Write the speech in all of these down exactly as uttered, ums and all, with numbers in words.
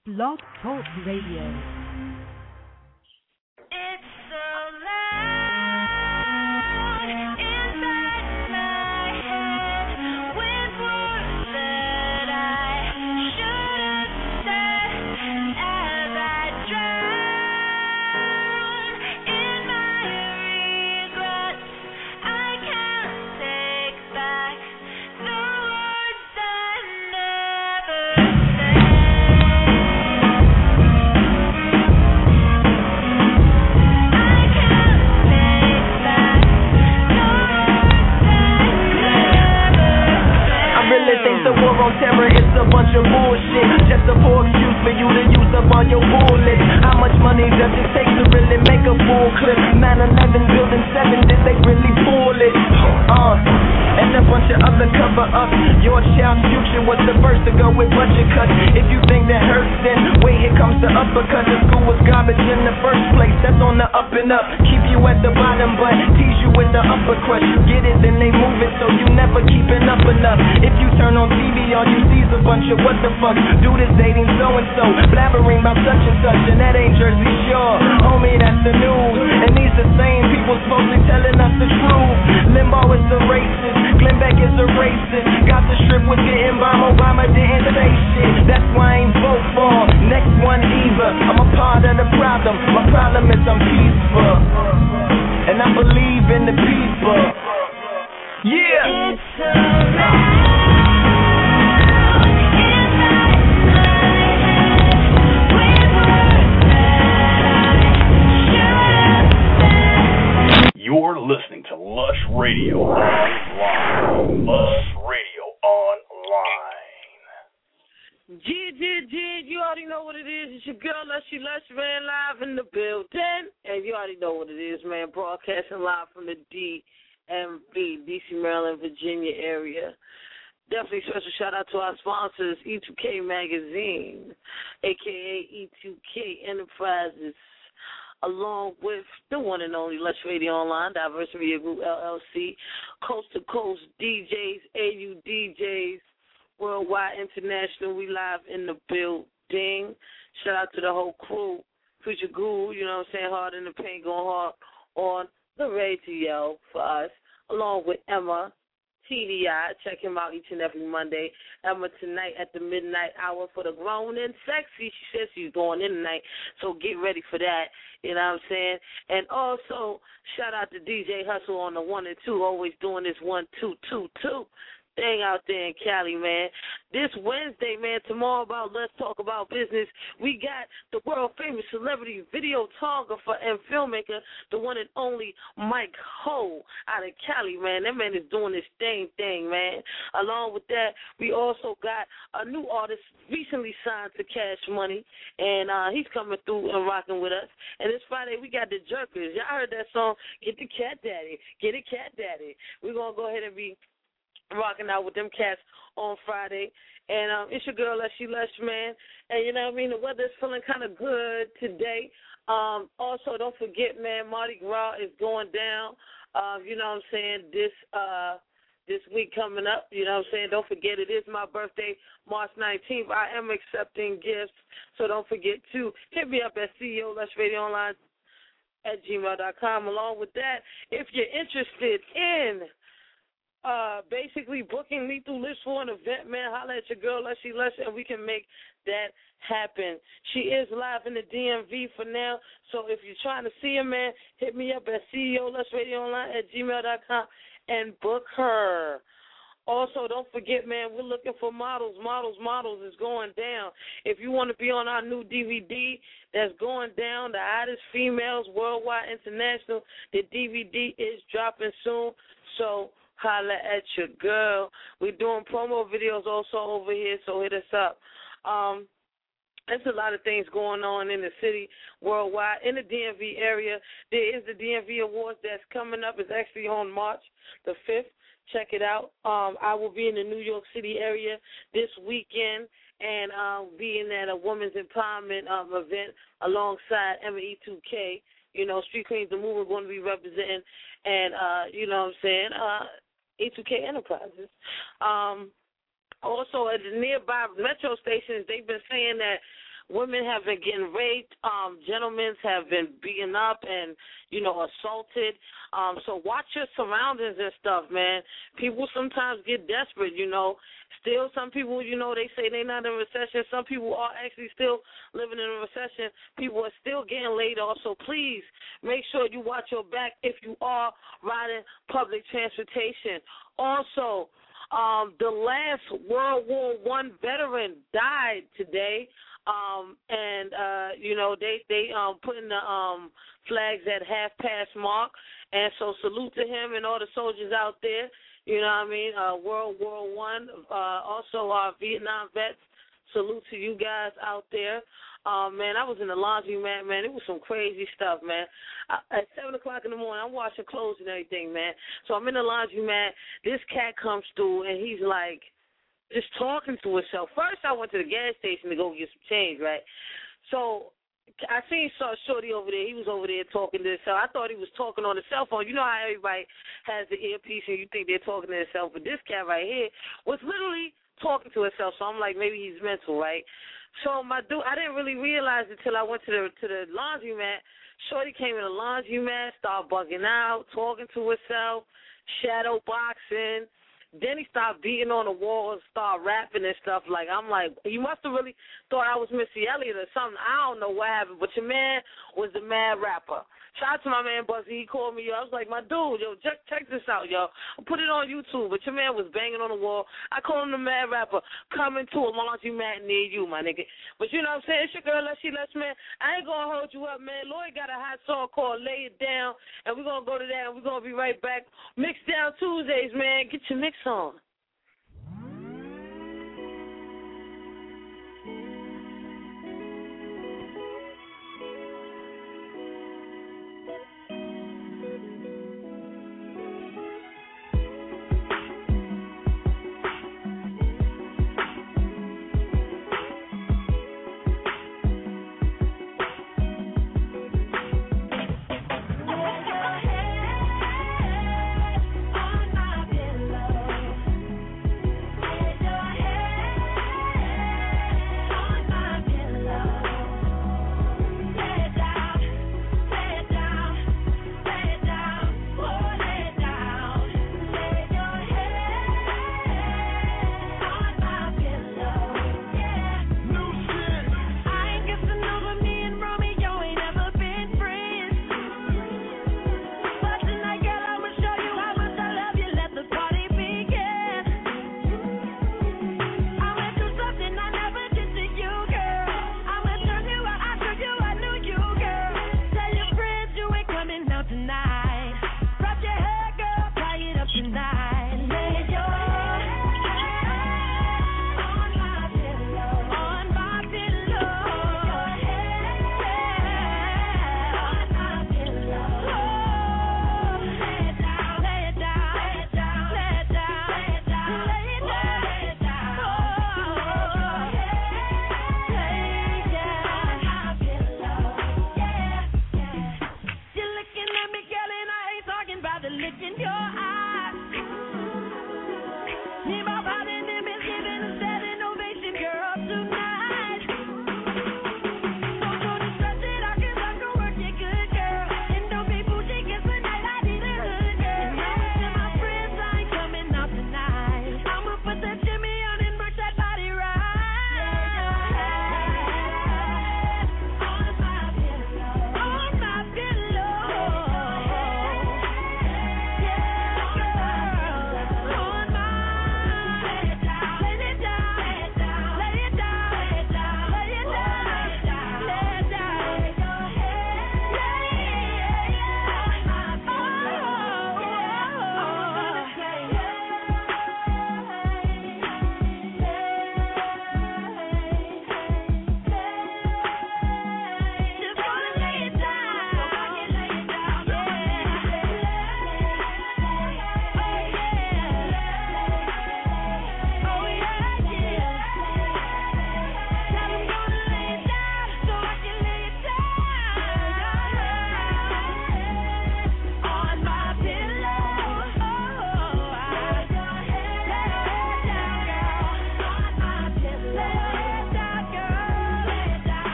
Blog Talk Radio. It's so loud inside my head with words that I should have said as I drown in my regrets. I can't take back the words I never said. Think the war on terror is a bunch of bullshit. Just a poor excuse for you to use up all your bullets. How much money does it take to really make a full clip? nine eleven building seven, did they really pull it? Uh, and a bunch of other cover-ups. Your child's future was the first to go with budget cuts. If you think that hurts, then wait, here comes the uppercut. The school was garbage in the first place. That's on the up and up. Keep you at the bottom, but tease you with the upper crust. You get it, then they move it, so you never keeping up enough. If you turn on T V, all you see is a bunch of what the fuck. Dude is dating so-and-so, blabbering about such and such, and that ain't Jersey Shore. Homie, that's the news. And these the same people supposedly telling us the truth. Limbaugh is a racist, Glenn Beck is a racist. Got the strip was getting bombed, Obama didn't say shit. That's why I ain't vote for him. Next one either. I'm a part of the problem. My problem is I'm peaceful, and I believe in the people. Yeah. It's so loud. You're listening to Lush Radio Online. Lush Radio Online. G, G, G, you already know what it is. It's your girl, Lushy Lush, man, live in the building. And you already know what it is, man, broadcasting live from the D M V, D C, Maryland, Virginia area. Definitely special shout out to our sponsors, E two K Magazine, a k a. E two K Enterprises, along with the one and only Lush Radio Online, Diversity Media Group, L L C, Coast to Coast D Js, A U D Js, Worldwide International. We live in the building. Shout out to the whole crew. Preacher Guru, you know what I'm saying, hard in the paint, going hard on the radio for us, along with Emma, T D I. Check him out each and every Monday. Emma tonight at the midnight hour for the grown and sexy. She says she's going in tonight, so get ready for that. You know what I'm saying? And also, shout out to D J Hustle on the one and two, always doing this one, two, two, two thing out there in Cali, man. This Wednesday, man, tomorrow about Let's Talk About Business, we got the world-famous celebrity videographer and filmmaker, the one and only Mike Ho out of Cali, man. That man is doing this thing thing, man. Along with that, we also got a new artist recently signed to Cash Money, and uh, he's coming through and rocking with us. And this Friday, we got the Jerkers. Y'all heard that song, Get the Cat Daddy, Get it Cat Daddy. We're going to go ahead and be rocking out with them cats on Friday. And um, it's your girl, Leslie Lush, man. And you know what I mean? The weather's feeling kind of good today. Um, also, don't forget, man, Mardi Gras is going down. Uh, you know what I'm saying? This uh, this week coming up, you know what I'm saying? Don't forget, it is my birthday, March nineteenth. I am accepting gifts, so don't forget to hit me up at C E O Lush Radio Online at gmail dot com. Along with that, if you're interested in Uh, basically booking me through Lips for an event, man, holla at your girl, Lushy Lush, and we can make that happen. She is live in the D M V for now, so if you're trying to see her, man, hit me up at C E O Lush Radio Online at gmail dot com and book her. Also, don't forget, man, we're looking for models. Models, models is going down. If you want to be on our new D V D that's going down, the hottest females worldwide international, the D V D is dropping soon, so holla at your girl. We're doing promo videos also over here, so hit us up. Um, there's a lot of things going on in the city worldwide. In the D M V area, there is the D M V Awards that's coming up. It's actually on March the fifth. Check it out. Um, I will be in the New York City area this weekend and uh, being at a women's empowerment um, event alongside Emma E two K. You know, Street Queens, the movement, going to be representing, and, uh, you know what I'm saying, uh, E two K Enterprises. Um, also, at the nearby metro stations, they've been saying that women have been getting raped, um, gentlemen have been beaten up and, you know, assaulted. Um, so watch your surroundings and stuff, man. People sometimes get desperate, you know. Still, some people, you know, they say they're not in a recession. Some people are actually still living in a recession. People are still getting laid off. So please make sure you watch your back if you are riding public transportation. Also, um, the last World War One veteran died today. Um, and, uh, you know, they, they um, putting the um, flags at half-past mark. And so salute to him and all the soldiers out there. You know what I mean? Uh, World War One. Uh, also, our Vietnam vets. Salute to you guys out there. Um, man, I was in the laundromat, man. It was some crazy stuff, man. I, at seven o'clock in the morning, I'm washing clothes and everything, man. So I'm in the laundromat. This cat comes through, and he's like just talking to himself. First, I went to the gas station to go get some change, right? So I seen saw Shorty over there. He was over there talking to himself. I thought he was talking on the cell phone. You know how everybody has the earpiece and you think they're talking to themselves, but this cat right here was literally talking to himself. So I'm like, maybe he's mental, right? So my dude, I didn't really realize it until I went to the to the laundromat. Shorty came in the laundromat, started bugging out, talking to herself, shadow boxing. Then he started beating on the walls, started rapping and stuff. Like, I'm like, you must have really thought I was Missy Elliott or something. I don't know what happened, but your man was the mad rapper. Shout out to my man Buzzy. He called me, yo. I was like, my dude, yo, check, check this out, yo. I put it on YouTube, but your man was banging on the wall. I call him the mad rapper. Coming to a laundromat near you, my nigga. But you know what I'm saying? It's your girl, Leslie Les, man. I ain't going to hold you up, man. Lloyd got a hot song called Lay It Down, and we're going to go to that, and we're going to be right back. Mix Down Tuesdays, man. Get your mix on. On my pillow.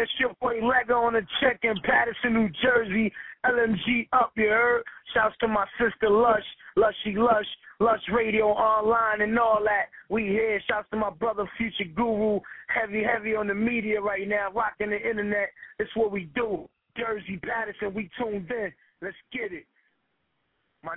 it's your boy Lego on a check in Patterson, New Jersey. L M G up, you heard? Shouts to my sister Lush, Lushy Lush, Lush Radio Online and all that. We here. Shouts to my brother Future Guru, heavy, heavy on the media right now, rocking the internet. It's what we do. Jersey, Patterson, we tuned in. Let's get it. My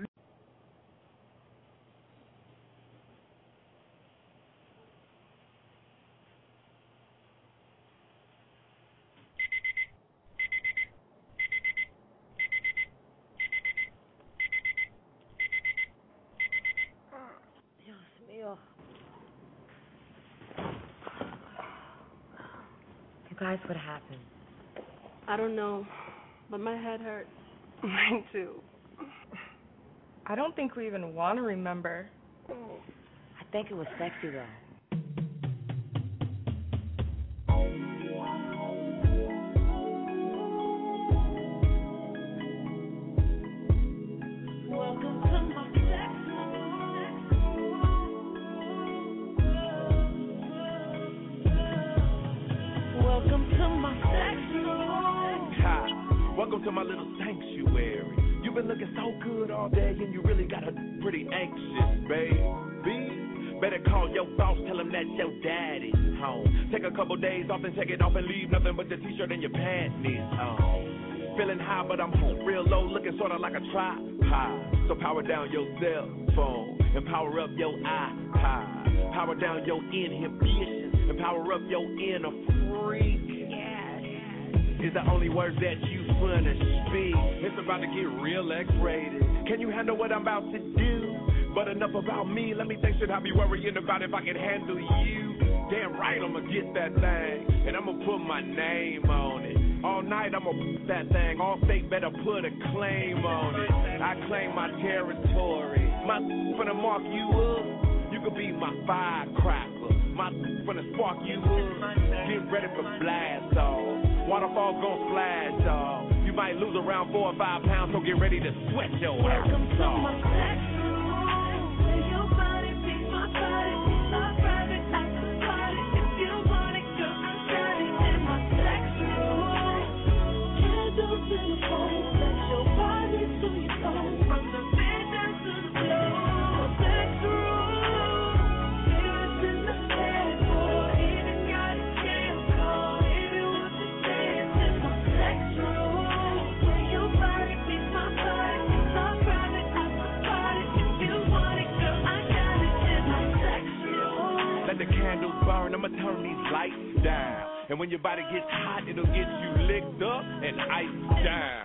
You guys, what happened? I don't know, but my head hurts. Mine too. I don't think we even want to remember. I think it was sexy, though. Welcome to my little sanctuary. You've been looking so good all day and you really got a pretty anxious, baby. Better call your boss, tell him that your daddy's home. Take a couple days off and take it off and leave nothing but the t-shirt and your panties on. Feeling high but I'm real low, looking sorta like a tripod. So power down your cell phone and power up your iPod. Power down your inhibitions and power up your inner freak. Is the only words that you wanna speak. It's about to get real X-rated. Can you handle what I'm about to do? But enough about me, let me think, should I be worrying about if I can handle you? Damn right, I'ma get that thing, and I'ma put my name on it. All night I'ma put that thing, all state better put a claim on it. I claim my territory, my finna mark you up. You could be my firecracker, my finna spark you up. Get ready for blast off. Waterfall gon' splash, y'all. You might lose around four or five pounds, so get ready to sweat your ass Welcome to off. my sex room, where your body beats my body. My private after party. If you want it, girl, I got it in my sex room. Candles in the phone, set your body to your soul. From the bed down to the floor. Sex room, mirrors in the headboard. Even got a cam call. If you want to dance in my sex room, where your body beats my body. My private after party. If you want it, girl, I got it in my sex room. Let the candles burn, I'ma turn these lights down. And when your body gets hot, it'll get you licked up and iced down.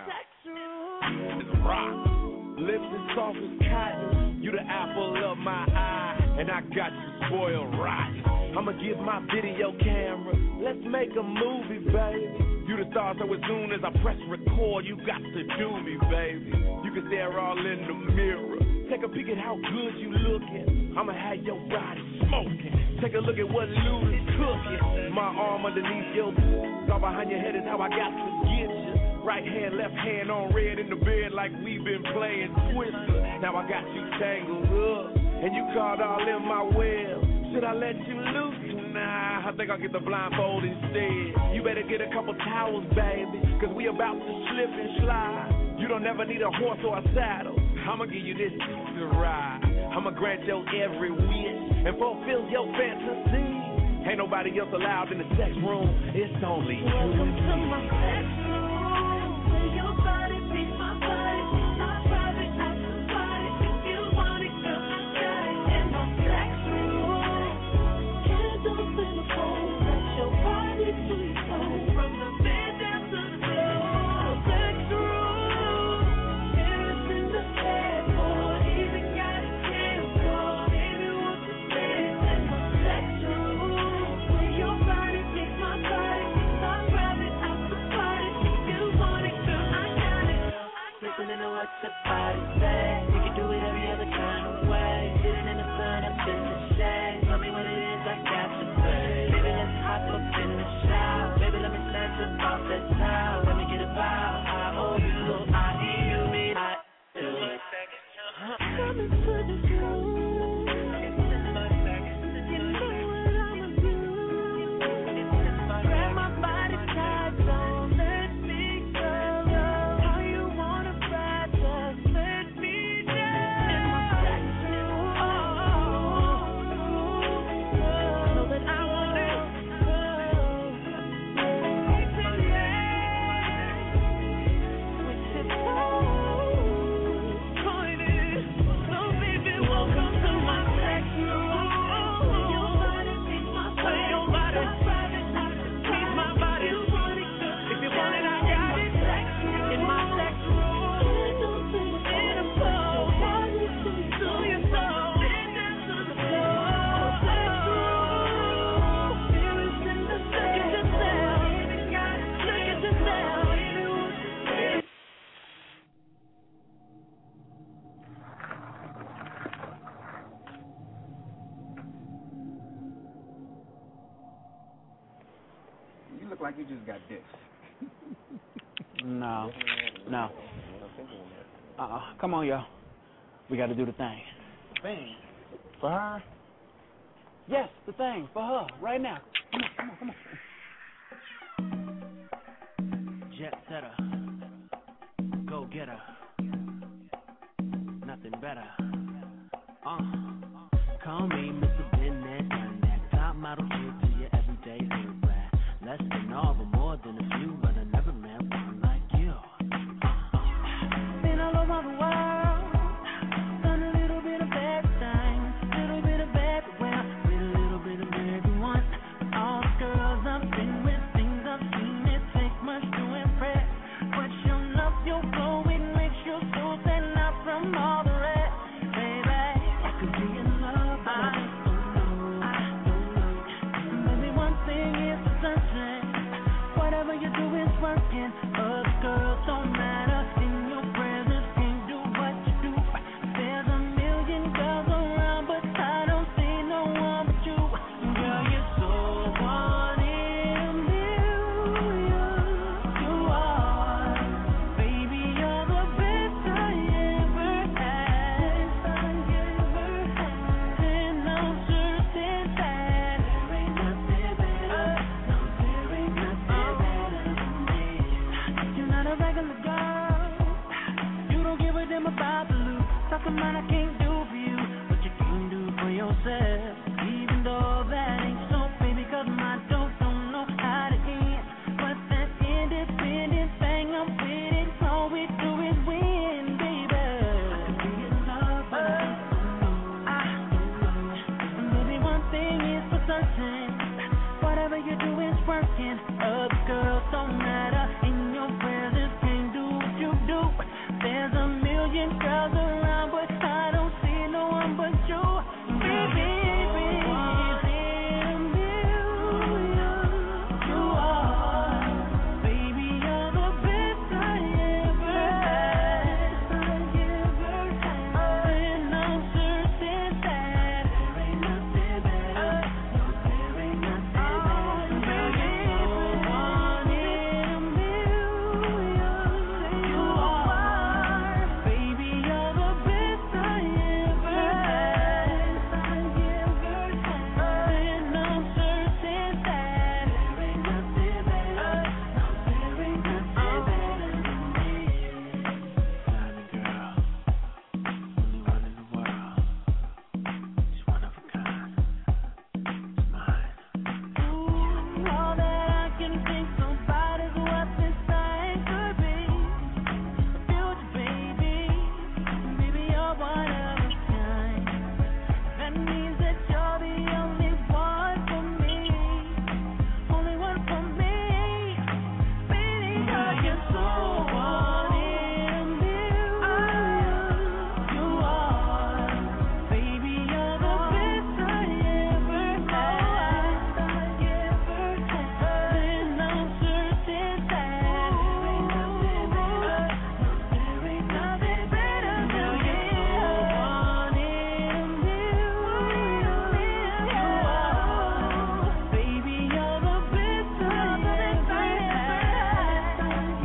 It's rock, lips as soft as cotton. You the apple of my eye, and I got you spoiled rotten. I'ma get my video camera, let's make a movie, baby. You the star, so as soon as I press record, you got to do me, baby. You can stare all in the mirror. Take a peek at how good you looking. I'ma have your body smoking. Take a look at what Lou is cooking. My arm underneath your all behind your head is how I got to get you. Right hand, left hand on red in the bed like we've been playing Twister. Now I got you tangled up, and you caught all in my web. Should I let you loose? Nah, I think I'll get the blindfold instead. You better get a couple towels, baby, cause we about to slip and slide. You don't ever need a horse or a saddle. I'ma give you this to ride. I'ma grant your every wish and fulfill your fantasy. Ain't nobody else allowed in the sex room. It's only you. Welcome to my sex room, where your body beats my body. My private after party. If you want it, girl, I got it in my sex room. Candles in the phone, set your body to your soul. From the bed down to the floor. Sex room, mirrors in the headboard. Even got a cam call. If you want to dance in my sex room, where your body beats my body. My private after party. If you want it, girl, I got it. Listening to what the body say. We can do it every other kind of way. Sitting in the sun up in the shade. Tell me what it is I got to say. Baby, let's hop up in the shower. Baby, let me snatch up off that towel. Let me get a bow. I owe you, I need you, me, I do it. Come into the room. You know what I'ma do. Grab my body tight. like you just got dissed. No, no. Uh-uh. Come on, y'all. We got to do the thing. Thing? For her? Yes, the thing. For her. Right now. Come on, come on, come on. Jet setter. Go getter. Nothing better. Uh. Call me Mister Bennett. Done that. Top model chick to your everyday hood rat. Less than all, but more than a few. But I never met one like you. Been all over the world. Done a little bit of bad things. Little bit of bad, well, with a little bit of everyone. All the girls I've been with, things I've seen, it takes much to impress. But your love, your glow, it makes your soul stand out from all the rest. Baby, I could be in love, but I just don't know. I don't know. Maybe one thing is for certain. Whatever you do is working. Other girls don't matter. In your presence, can't do what you do. There's a million girls around, but I don't see no one but you. Girl, you're so one in a million. You are, baby, you're the best I ever had. And I'm certain that there ain't nothing better. No, there ain't nothing better than me. You're not a regular girl. You don't give a damn about the loot. Talking about I can't do for you what you can do for yourself. Even though that ain't so, baby, cause my dope don't know how to end. But that independent thing I'm with it, all we do is win, baby. I could be in love, but I don't know. I don't know. And maybe one thing is for certain. Whatever you do is working. Other girls don't matter. In your presence, can't do what you do. There's a million girls around, but I don't see no one but you. Baby, you are. Baby, you're the best I ever had. And I'm certain that there ain't nothing better. No, there ain't nothing better. Baby, one in a million. You are. Baby, you're the best I ever had. And I'm certain that there ain't nothing better. No, there ain't nothing better than me. Diamond girl, only one in the world. She's one of a kind. It's mine. Ooh, all that I can think about is what this thing could be. Future baby, baby you're one of a kind. That means that you're the only one for me, only one for me. Baby, girl, you're so one in a million. You are, baby, you're the best I ever had. And I'm certain that there ain't nothing better. There ain't nothing better than you. One in a million. You are, baby, you're the best I ever had.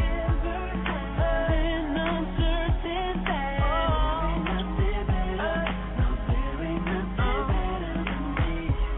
And I'm certain that there ain't nothing better. No, there ain't nothing better than me.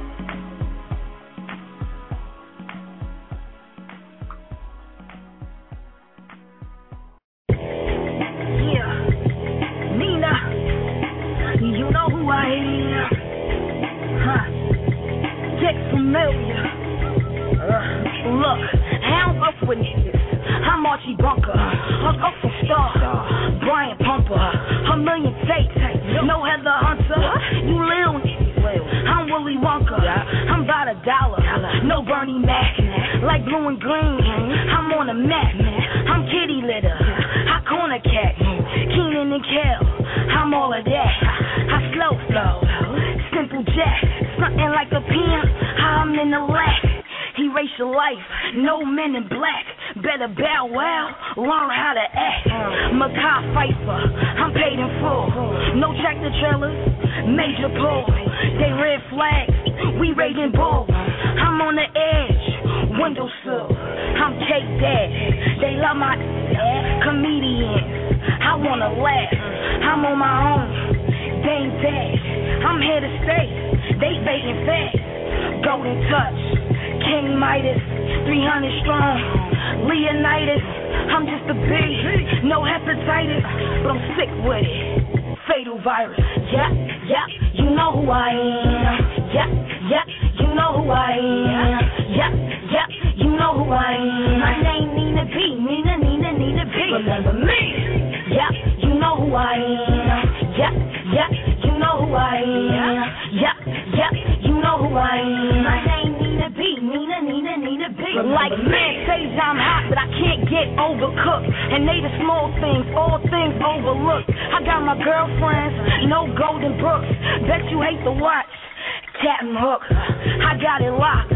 Yeah, Nina, you know who I am, huh? Get familiar. Uh, look, I don't fuck with niggas. I'm Archie Bunker, her Uncle Star, Brian Pumper, a million tapes, no Heather Hunter. You little niggas, I'm Willy Wonka. I'm about a dollar, no Bernie Mac, like blue and green. I'm on a map, I'm kitty litter, I corner cat, Keenan and Kel. I'm all of that. I slow flow, simple jack, something like a pimp. I'm in the lack. Erase your life, no men in black. Better bow wow, learn how to act. Makai Pfeiffer, I'm paid in full. No tractor trailers, major pull. They red flags, we raging bulls. I'm on the edge, windowsill. Take that. They love my comedians. I wanna laugh. I'm on my own. Dame Dash. I'm here to stay. They baiting fast. Golden touch. King Midas. three hundred strong. Leonidas. I'm just a bee. No hepatitis. But I'm sick with it. Fatal virus. Yeah, yeah. You know who I am. Yeah, yeah. You know who I am. Yeah, yeah. You know who I am. My name Nina B. Nina, Nina, Nina B. Remember me. Yeah, you know who I am. Yeah, yeah. You know who I am. Yeah, yeah. You know who I am. My name Nina B. Nina, Nina, Nina B. Like man says I'm hot, but I can't get overcooked. And they the small things, all things overlooked. I got my girlfriends, no Golden Brooks. Bet you hate to watch Captain Hook. I got it locked.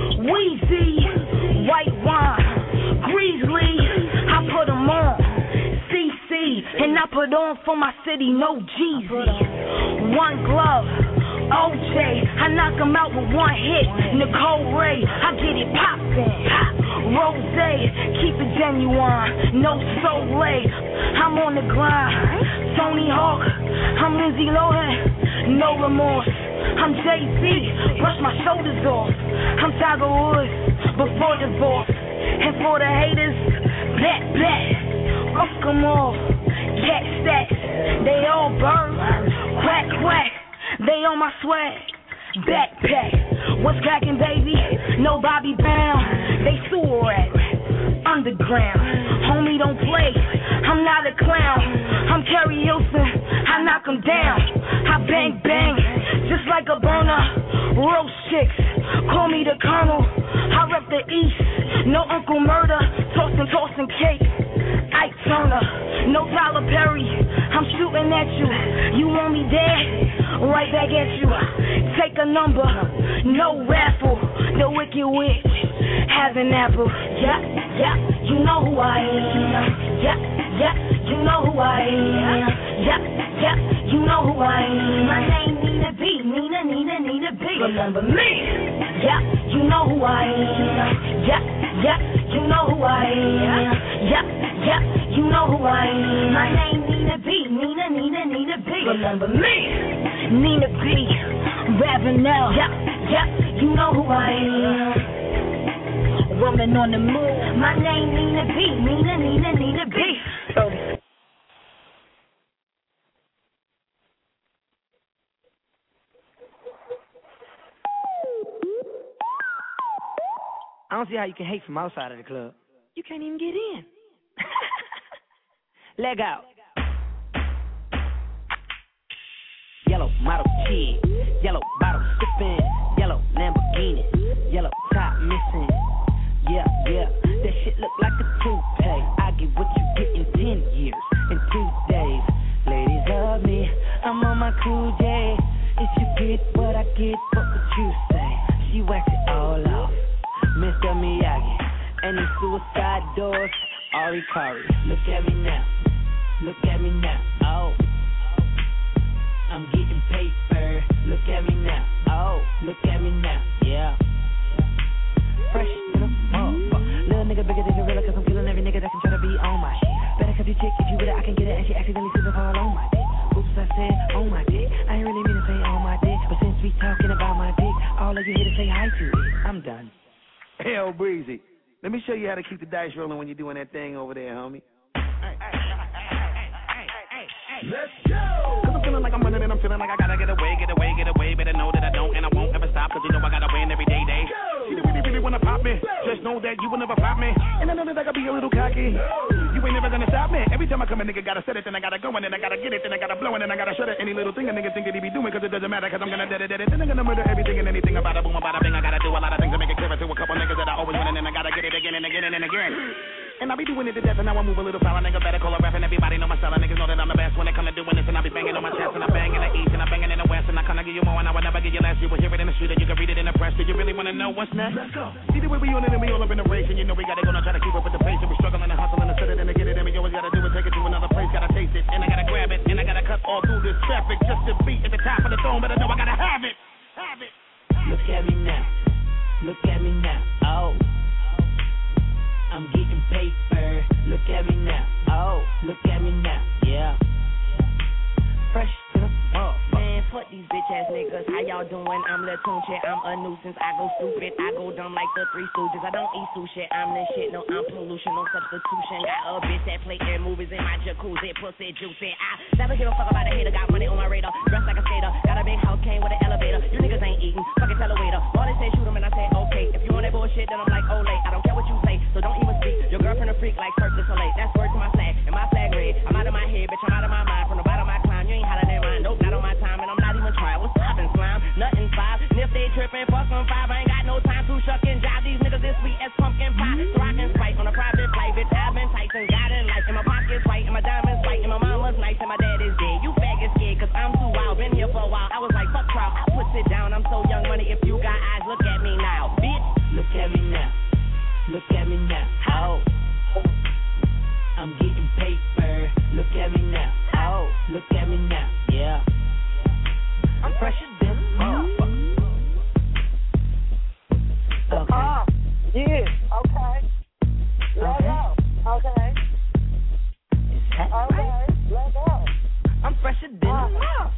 Wheezy, white wine, Greasley. I put them on. C C, and I put on for my city, no Jeezy. One glove. O J, I knock him out with one hit. Nicole Ray, I get it poppin'. Rose, keep it genuine. No Soleil, I'm on the grind. Tony Hawk, I'm Lindsay Lohan. No remorse, I'm Jay-Z. Brush my shoulders off. I'm Tiger Woods before divorce. And for the haters, bet, bet. Fuck them all. Cat stacks, they all burn. Quack, quack. They on my swag, backpack. What's cracking, baby? No Bobby Brown. They sewer at underground. Homie, don't play. I'm not a clown. I'm Kerry Hilson. I knock 'em down. I bang bang, just like a burner. Roast chicks, call me the Colonel. I rep the East. No Uncle Murder. Tossing, tossing cake. Ike Turner. No Tyler Perry. I'm shooting at you. You want me dead? Right back at you. Take a number, no raffle. The Wicked Witch has an apple. Yeah, yeah, you know who I am. Yeah, yeah, you know who I am. Yeah, yeah, you know who I am. My name Nina B. Nina, Nina, Nina B. Remember me. Yeah, you know who I am. Yeah, yeah, you know who I am. Yeah, yeah, you know who I am. My name Nina B. Nina, Nina, Nina B. Remember me. Nina B, Ravenel, yeah, yeah, you know who I am. Woman on the move, my name Nina B, Nina, Nina, Nina B. So, I don't see how you can hate from outside of the club. You can't even get in. Leg out. Yellow model kid, yellow bottle sipping, yellow Lamborghini, yellow top missing. Yeah, yeah, that shit look like a toupee. I get what you get in ten years, in two days. Ladies love me, I'm on my cool J. If you get what I get, what would you say? She wax it all off, Mister Miyagi, and these suicide doors, Ari Kari. Look at me now, look at me now, oh. I'm getting paper, look at me now, oh, look at me now, yeah. Fresh to the motherfucker, little nigga bigger than gorilla, cause I'm killing every nigga that can try to be on my shit. Better cut your chick, if you with it, I can get it, and she accidentally slipped and fall on my dick. Oops, I said on my dick, I ain't really mean to say on my dick, but since we talking about my dick, all of you here to say hi to it, I'm done. Hell, Breezy, let me show you how to keep the dice rolling when you're doing that thing over there, homie. Let's go! Cause I'm feeling like I'm running and I'm feeling like I gotta get away, get away, get away. Better know that I don't and I won't ever stop, cause you know I gotta win every day, day. You really, really wanna pop me, just know that you will never pop me. And I know that I gotta be a little cocky. You ain't never gonna stop me. Every time I come a nigga gotta set it, then I gotta go, and then I gotta get it, then I gotta blow, and then I gotta shut it. Any little thing a nigga think that he be doing, cause it doesn't matter, cause I'm gonna dead it, dead it. Then I'm gonna murder everything and anything about a boom, about a bing. I gotta do a lot of things to make it clear to a couple niggas that I always win, and then I gotta get it again and again and again. And I be doing it to death, and now I move a little foul. A nigga better call a rap, and everybody know my style. Niggas know that I'm the best when it come to doing this, and I be banging on my chest, and I bang in the east, and I banging in the west, and I kinda give you more, and I would never give you less. You will hear it in the street, and you can read it in the press. Do you really wanna know what's next? Let's go. See the way we on it, and we all up in the race, and you know we gotta go now, try to keep up with the pace, and we struggling and hustling and set it and to get it, and we always gotta do it, take it to another place, gotta taste it, and I gotta grab it, and I gotta cut all through this traffic just to be at the top of the throne, but I know I gotta have it, have it. Look at me now, look at me now, oh. I'm getting paper. Look at me now. Oh, look at me now. Yeah. Fresh to the oh, man, fuck these bitch ass niggas. How y'all doing? I'm Lil Tunchi. I'm a nuisance. I go stupid. I go dumb like the Three Stooges. I don't eat sushi. I'm the shit. No, I'm pollution. No substitution. Got a bitch that play air movies in my jacuzzi. Pussy juicy. I never give a fuck about a hater. Got money on my radar. Dressed like a skater. Got a big house. Came with an elevator. You niggas ain't eating. Fucking tell a waiter. All they say shoot 'em and I say okay. If you on that bullshit, then I'm like Olay. I don't care what you say, so don't even speak. Your girlfriend a freak like Cirque du Soleil. That's word to my flag. And my flag red. I'm out of my head, bitch. I'm out of my mind. From the bottom I climb. You ain't hotter than mine. Nope, not on my time, and I'm not even trying. What's poppin', slime? Nothing five. And if they trippin', fuck on five. I ain't got no time to shuck and jive. These niggas is sweet as pumpkin pie. So I can spite on a private flight. Bitch, I've been Tyson. Got in life. And my pocket's white. And my diamonds white. And my mama's nice. And my dad is dead. You faggot scared, cause I'm too wild. Been here for a while. I was like, fuck trial. I put it down. I'm so young money. If you got eyes, look at me now. Bitch, look at me now. Look at me now. Oh. I'm getting paper. Look at me now. Oh. Look at me now. Yeah. I'm fresher than a motherfucker. Okay. Uh, yeah, okay. Let go. Okay. Okay, let go. I'm fresher than a motherfucker.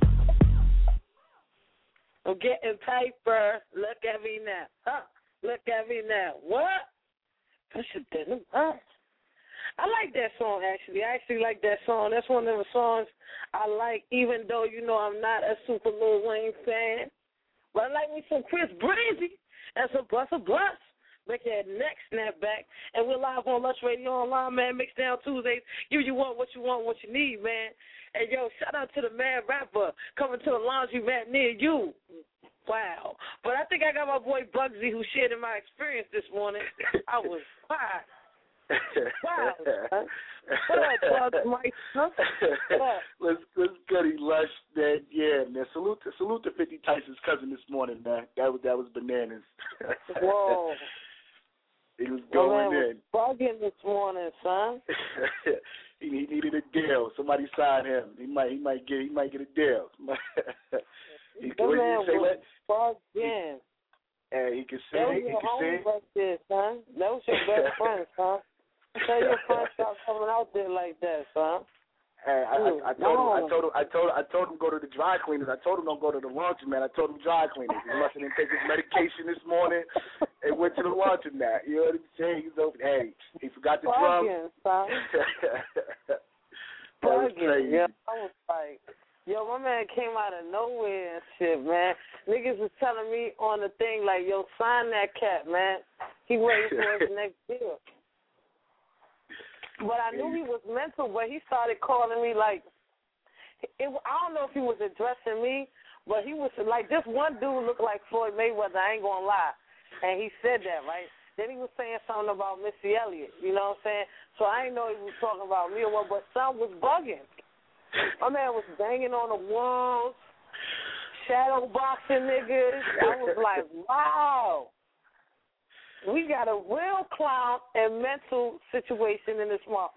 I'm getting paper. Look at me now. Huh? Look at me now. What? Fresher than a motherfucker. I like that song, actually. I actually like that song. That's one of the songs I like, even though, you know, I'm not a super Lil Wayne fan. But I like me some Chris Breezy and some Busta Bus. Make that next snap back. And we're live on Lush Radio Online, man. Mixdown Tuesdays. Give you want what you want, what you need, man. And, yo, shout out to the Mad Rapper coming to the laundromat near you. Wow. But I think I got my boy Bugsy who shared in my experience this morning. I was fine. Wow. What up, Bugs, Mike? Huh? Let's let's get it, Lush. Man, yeah, man. Salute to salute to fifty Tyson's cousin this morning, man. That was that was bananas. Whoa. He was going man in. Was bugging this morning, son. he, he needed a deal. Somebody signed him. He might he might get he might get a deal. he, that man was bugging. He, and he can sing. That was He your can homie sing. right there, son. That was your best friend, son. Tell your friends stop coming out there like that, son. Hey, I, I, I told him, I told him, I told him, I told him go to the dry cleaners. I told him don't go to the laundromat. I told him dry cleaners. He must have didn't take his medication this morning and went to the laundromat. You know what I'm saying? He's over. Hey, he forgot the drum. Son. That was crazy. Yeah, I was like, yo, my man came out of nowhere and shit, man. Niggas was telling me on the thing like, yo, sign that cat, man. He waiting for his next deal. But I knew he was mental, but he started calling me like, it, I don't know if he was addressing me, but he was like, this one dude looked like Floyd Mayweather, I ain't gonna lie. And he said that, right? Then he was saying something about Missy Elliott, you know what I'm saying? So I didn't know he was talking about me or what, but some was bugging. My man was banging on the walls, shadow boxing niggas. I was like, wow. We got a real clown and mental situation in this month.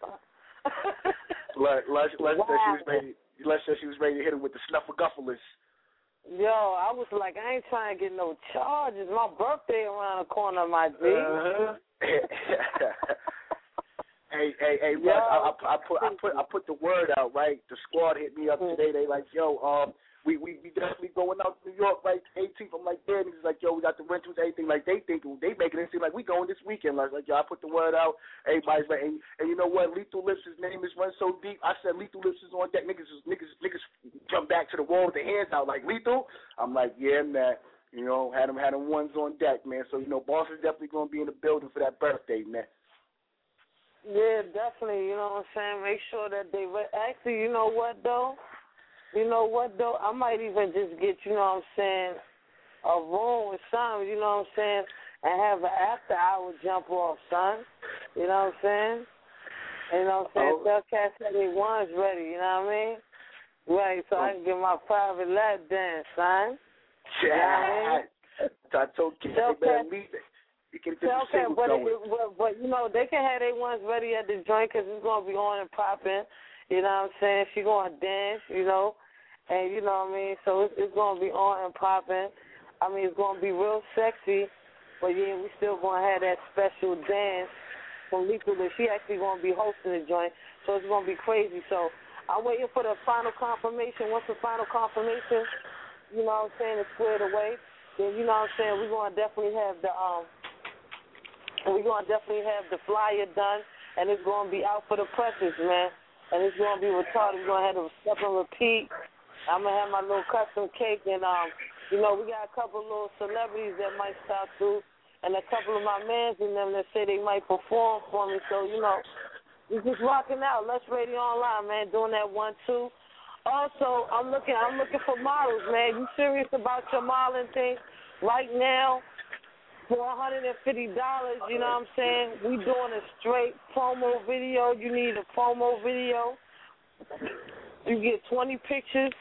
Lush, Lush, Lush wow. said she was ready. Lush said she was ready to hit him with the snuffleupagus. Yo, I was like, I ain't trying to get no charges. My birthday around the corner, my G. Uh-huh. Hey, hey, hey, Lush, I, I, I put, I put, I put the word out, right? The squad hit me up today. They like, yo, um, we, we, we definitely going out to New York, right? eighteenth. I'm like, yeah, niggas like, yo, we got the rentals, everything. Like, they think they making it seem like we going this weekend. Like, like, yo, I put the word out. Everybody's like, and, and you know what? Lethal Lips, his name is Run So Deep. I said Lethal Lips is on deck. Niggas, niggas, niggas jump back to the wall with their hands out like Lethal. I'm like, yeah, man. You know, had them, had them ones on deck, man. So you know, boss is definitely gonna be in the building for that birthday, man. Yeah, definitely. You know what I'm saying? Make sure that they re- actually, you know what though? You know what though? I might even just get, you know what I'm saying, a room with some, you know what I'm saying, and have an after hour jump off, son. You know what I'm saying? You know what I'm saying? Oh. Tell cats that they one's ready, you know what I mean? Right, so oh. I can get my private lap dance, son. Yeah. You know what I mean? I told kids they better leave it. You can get the okay, but, going. it, but, but, you know, they can have their ones ready at the joint because it's going to be on and popping. You know what I'm saying? She going to dance, you know, and you know what I mean? So it's, it's going to be on and popping. I mean, it's going to be real sexy, but, yeah, we still going to have that special dance from Lethal, and she actually going to be hosting the joint, so it's going to be crazy. So I'm waiting for the final confirmation. Once the final confirmation, you know what I'm saying, is squared away, then, you know what I'm saying, we're going to definitely have the, um, we're going to definitely have the flyer done, and it's going to be out for the presses, man. And it's going to be retarded. We're going to have to step and repeat. I'm going to have my little custom cake, and, um, you know, we got a couple little celebrities that might stop through, and a couple of my mans in them that say they might perform for me. So, you know, we're just rocking out. Let's Radio Online, man, doing that one, two. Also, I'm looking I'm looking for models, man. You serious about your modeling thing? Right now, for one hundred fifty dollars, you know what I'm saying? We doing a straight promo video. You need a promo video. You get twenty pictures.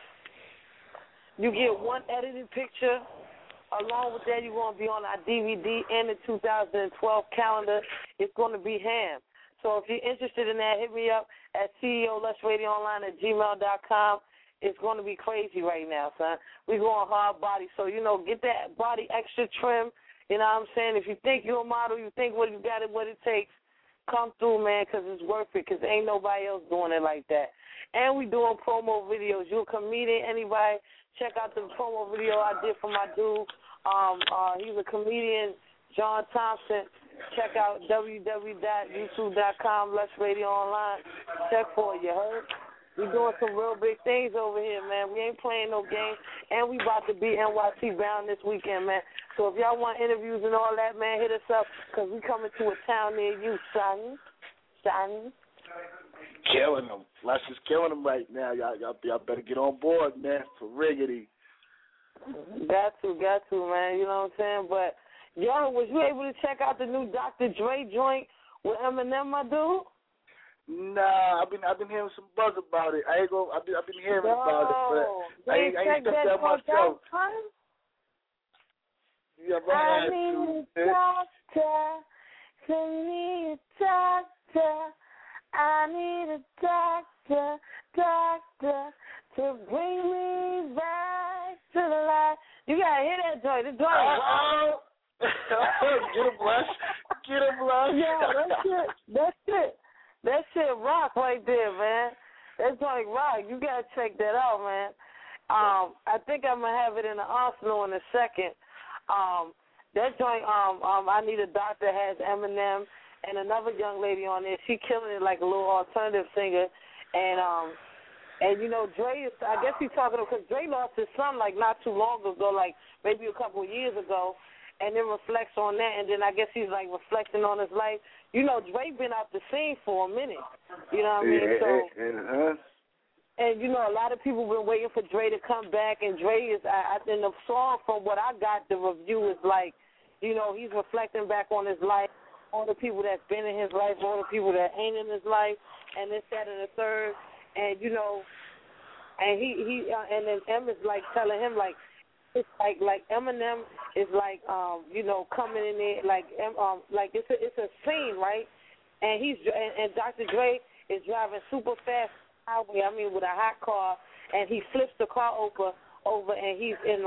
You get one edited picture. Along with that, you're going to be on our D V D and the two thousand twelve calendar. It's going to be ham. So if you're interested in that, hit me up at C E O Lush Radio Online at gmail dot com. It's going to be crazy right now, son. We're going hard body. So, you know, get that body extra trim. You know what I'm saying? If you think you're a model, you think what you got it, what it takes, come through, man, because it's worth it, because ain't nobody else doing it like that. And we doing promo videos. You a comedian, anybody, check out the promo video I did for my dude. Um, uh, he's a comedian, John Thompson. Check out w w w dot youtube dot com, Lush Radio Online. Check for it, you heard? We doing some real big things over here, man. We ain't playing no games, and we about to be N Y C bound this weekend, man. So if y'all want interviews and all that, man, hit us up, because we coming to a town near you, son. Son. Killing them. Lush is killing them right now. Y'all, y'all, y'all better get on board, man, for riggedy. Got to, got to, man. You know what I'm saying? But, yo, was you able to check out the new Doctor Dre joint with Eminem, my dude? Nah, I've been I've been hearing some buzz about it. I ain't go. I've been I've been hearing no, about it, but I ain't, I ain't stepped out myself. Yeah, I need a doctor. I need a doctor. I need a doctor, doctor, to bring me back to the light. You gotta hear that joint. The joint. Uh-oh. Get him, Lush. Get him, Lush. Yeah, that's it. That's it. That shit rock right there, man. That joint rock. You gotta check that out, man. Um, I think I'm gonna have it in the arsenal in a second. Um, that joint, um, um, I Need a Doctor has Eminem and another young lady on there. She killing it like a little alternative singer, and um, and you know Dre is. I guess he's talking because Dre lost his son like not too long ago, like maybe a couple of years ago. And it reflects on that, and then I guess he's, like, reflecting on his life. You know, Dre been out the scene for a minute. You know what I mean? Yeah, so, uh-huh. and, you know, a lot of people been waiting for Dre to come back, and Dre is, I, I in the song, from what I got, the review is like, you know, he's reflecting back on his life, all the people that's been in his life, all the people that ain't in his life, and this, that, and the third. And, you know, and he, he uh, and then Em is, like, telling him, like, it's like like Eminem is like um you know coming in there like um like it's a it's a scene, right, and he's and, and Doctor Dre is driving super fast highway, I mean with a hot car, and he flips the car over over and he's in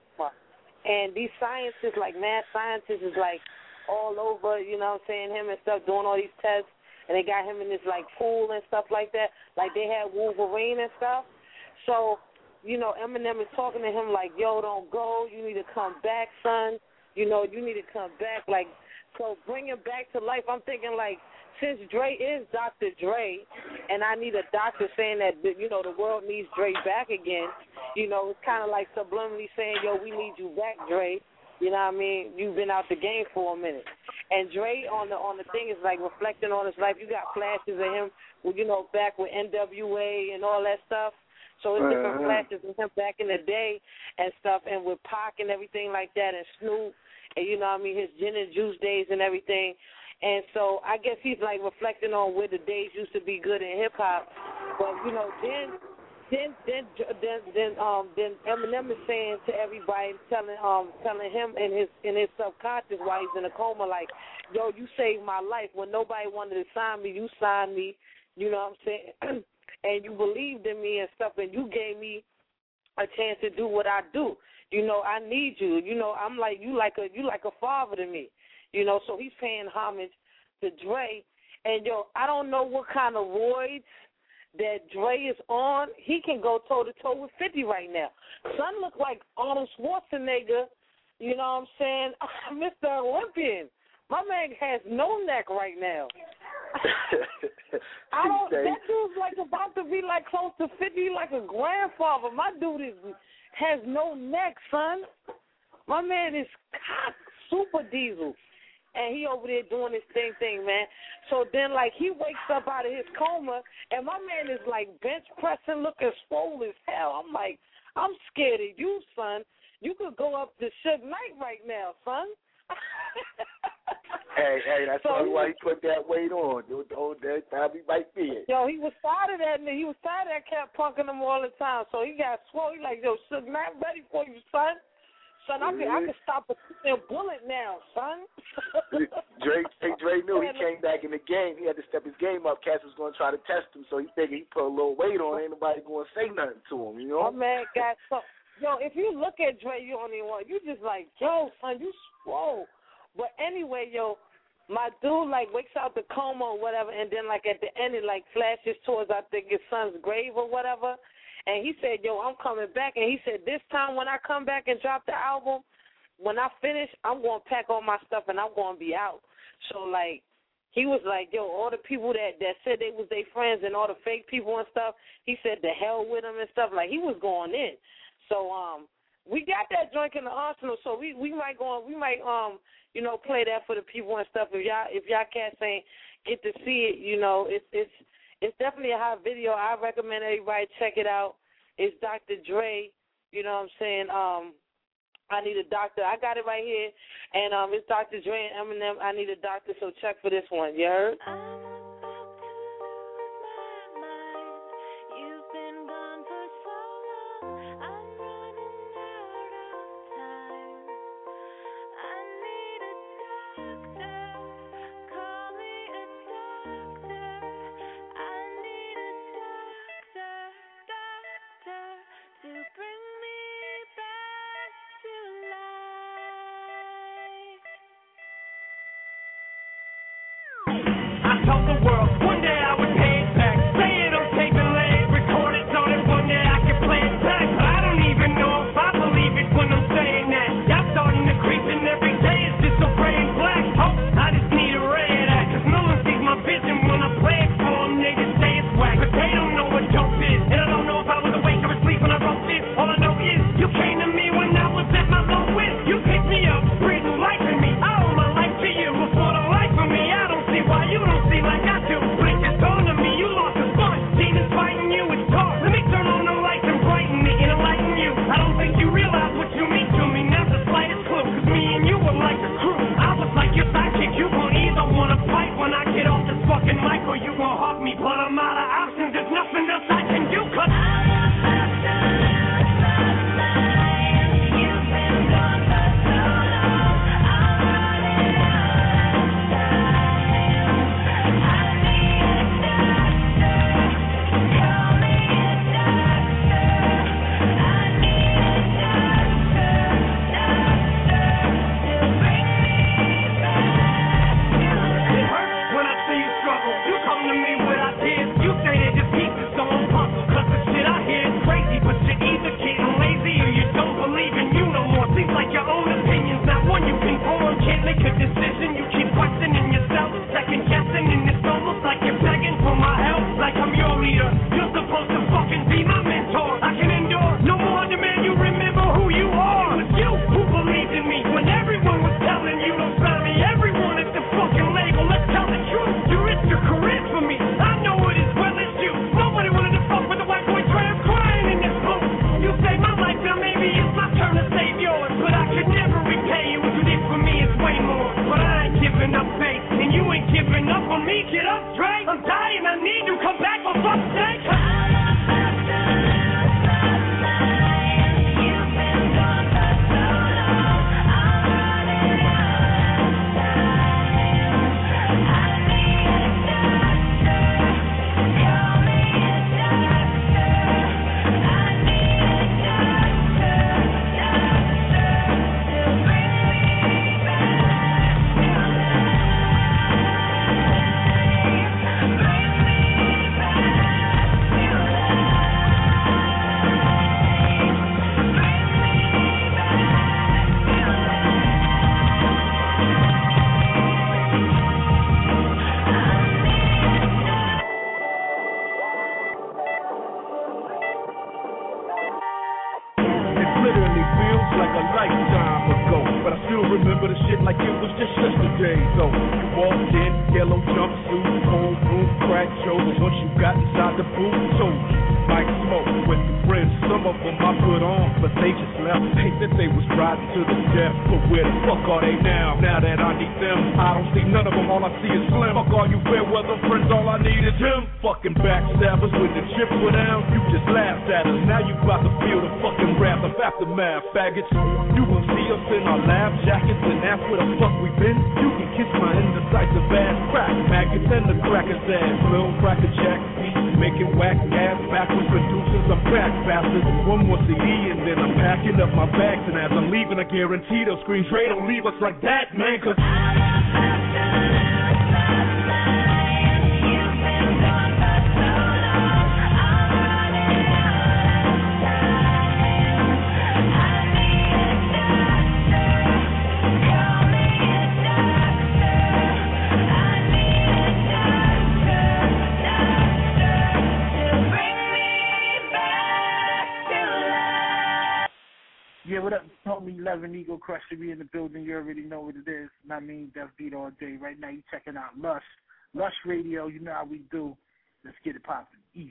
and these scientists like mad scientists is like all over, you know what I'm saying, him and stuff, doing all these tests, and they got him in this like pool and stuff like that, like they had Wolverine and stuff. So you know, Eminem is talking to him like, yo, don't go. You need to come back, son. You know, you need to come back. Like, so bring him back to life. I'm thinking, like, since Dre is Doctor Dre, and I need a doctor saying that, you know, the world needs Dre back again, you know, it's kind of like subliminally saying, yo, we need you back, Dre. You know what I mean? You've been out the game for a minute. And Dre on the on the thing is, like, reflecting on his life. You got flashes of him, you know, back with N W A and all that stuff. So it's different flashes of him back in the day and stuff, and with Pac and everything like that, and Snoop, and you know what I mean, his gin and juice days and everything. And so I guess he's like reflecting on where the days used to be good in hip hop. But you know, then then then then then um then Eminem is saying to everybody, telling um telling him in his in his subconscious while he's in a coma, like, yo, you saved my life. When nobody wanted to sign me, you signed me. You know what I'm saying? And you believed in me and stuff, and you gave me a chance to do what I do. You know, I need you. You know, I'm like you, like a you like a father to me. You know, so he's paying homage Doctor Dre, and yo, I don't know what kind of roids that Dre is on. He can go toe to toe with fifty right now. Son look like Arnold Schwarzenegger. You know what I'm saying? Mister Olympian. My man has no neck right now. I don't. That dude's like about to be like close to fifty, like a grandfather. My dude is has no neck, son. My man is cock super diesel, and he over there doing his thing, thing, man. So then, like, he wakes up out of his coma, and my man is like bench pressing, looking swole as hell. I'm like, I'm scared of you, son. You could go up to Suge Knight right now, son. Hey, hey, that's So probably he- why he put that weight on. Dude, oh, that probably might be it. Yo, he was tired of that, and he was tired of that cat punking him all the time. So he got swole. He like, yo, Suge Knight, I'm ready for you, son. Son, I can, I can stop a bullet now, son. Dre, hey, Dre knew he came back in the game. He had to step his game up. Cass was going to try to test him, so he figured he put a little weight on. Ain't nobody going to say nothing to him, you know? My man got so. Yo, if you look at Dre, you only want you just like, yo, son, you swole. But anyway, yo, my dude like wakes out the coma or whatever, and then like at the end it like flashes towards I think his son's grave or whatever. And he said, yo, I'm coming back. And he said, this time when I come back and drop the album, when I finish, I'm going to pack all my stuff and I'm going to be out. So, like, he was like, yo, all the people that, that said they was their friends and all the fake people and stuff, he said the hell with them and stuff. Like, he was going in. So, um, we got that joint in the arsenal, so we, we might go on, we might, um, you know, play that for the people and stuff. If y'all, if y'all cats ain't get to see it, you know, it's, it's, It's definitely a hot video. I recommend everybody check it out. It's Doctor Dre. You know what I'm saying? Um, I Need a Doctor. I got it right here. And um, it's Doctor Dre and Eminem. I Need a Doctor, so check for this one. You heard? I told the world one day I would pay it back. Say it on tape and lay it, record it so that one day I can play it back. But I don't remember the shit like it was just yesterday. So you walked in, yellow jumpsuit, home room, crack jokes. Once you got inside the booth, told you might smoke with the friends. Some of them I put on, but they just left. Hate that they was riding to the death. But where the fuck are they now? Now that I need them, I don't see none of them. All I see is Slim. Fuck all you fair weather friends, all I need is him. Fucking backstabbers, when the chip went down, you just laughed at us. Now you about to feel the fucking wrath of aftermath, faggots. You will see us in our lab jackets and ask where the fuck we been. You can kiss my indecisive ass, crack maggots and the cracker's ass. Little cracker jack, making whack ass backwards producers. I'm back, bastards. One more C D and then I'm packing up my bags. And as I'm leaving, I guarantee they'll scream, Dre, don't leave us like that, man. Cause Yeah, what up? Homie eleven Eagle Crush to be in the building. You already know what it is. And I mean, Death Beat all day. Right now, you checking out Lush. Lush Radio, you know how we do. Let's get it popping. Easy.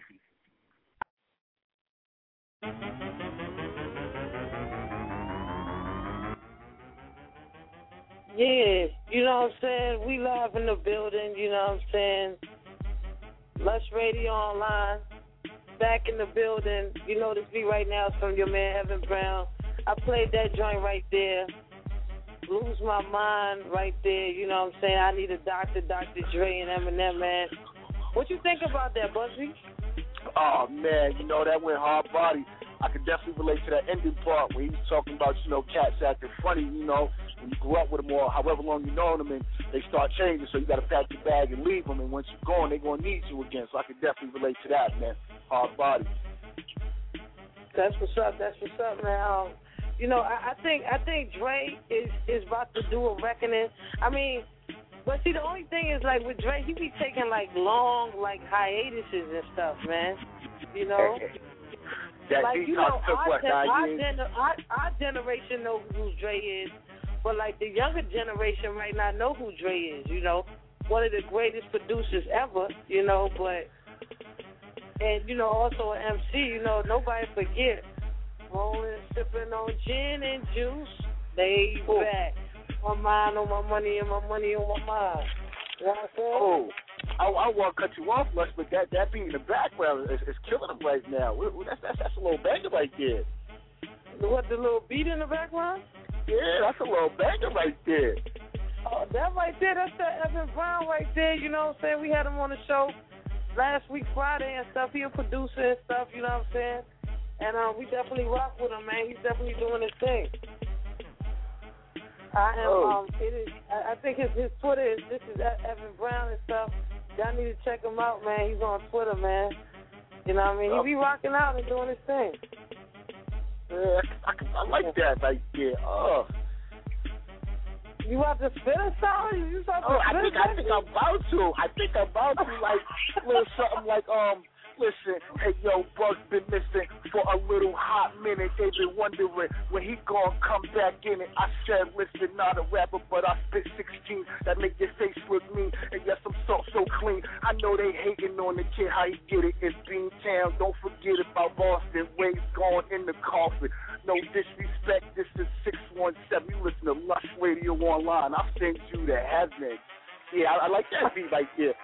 Yeah, you know what I'm saying? We live in the building, you know what I'm saying? Lush Radio Online, back in the building. You know this beat right now is from your man Evan Brown. I played that joint right there. Lose My Mind right there, you know what I'm saying? I Need a Doctor, Doctor Dre and Eminem, man. What you think about that, Bugsy? Oh, man, you know, that went hard body. I could definitely relate to that ending part where he was talking about, you know, cats acting funny, you know, when you grew up with them or however long you know them, and they start changing, so you got to pack your bag and leave them, and once you're gone, they're going to need you again. So I could definitely relate to that, man. Hard body. That's what's up. That's what's up, man. Um, you know, I, I think I think Dre is, is about to do a reckoning. I mean, but see, the only thing is, like, with Dre, he be taking, like, long, like, hiatuses and stuff, man. You know? That like, you know, took, our, what, gen- our, years? gen- our, our generation know who Dre is, but, like, the younger generation might not know who Dre is, you know? One of the greatest producers ever, you know, but, and, you know, also an M C, you know, nobody forget, rolling, sipping on gin and juice, laid back. My mind on my money and my money on my mind. You know what I'm saying? Oh, I, I want to cut you off, Lush, but that, that beat in the background is, is killing him right now. That's, that's, that's a little banger right there. What, the little beat in the background? Yeah, that's a little banger right there. Oh, that right there, that's that Evan Brown right there, you know what I'm saying? We had him on the show last week, Friday and stuff. He a producer and stuff, you know what I'm saying? And uh, we definitely rock with him, man. He's definitely doing his thing. I am. Oh. Um, it is. I, I think his his Twitter is this is Evan Brown and stuff. Y'all need to check him out, man. He's on Twitter, man. You know what I mean? He be rocking out and doing his thing. Yeah, I, I like that right there. Oh. You about to spit a song? You about to Oh, I spit think I think I'm about to. I think I'm about to. Like little something like um. Listen, hey yo, Bugs been missing for a little hot minute. They been wondering when he gon' come back in it. I said, listen, not a rapper, but I spit sixteen that make your face look mean. And yes, I'm so so clean. I know they hating on the kid, how he get it. It's Beantown. Don't forget about Boston. Waves gone in the coffin. No disrespect. This is six one seven. You listen to Lush Radio Online. I'll send you to heaven. Yeah, I, I like that beat right there.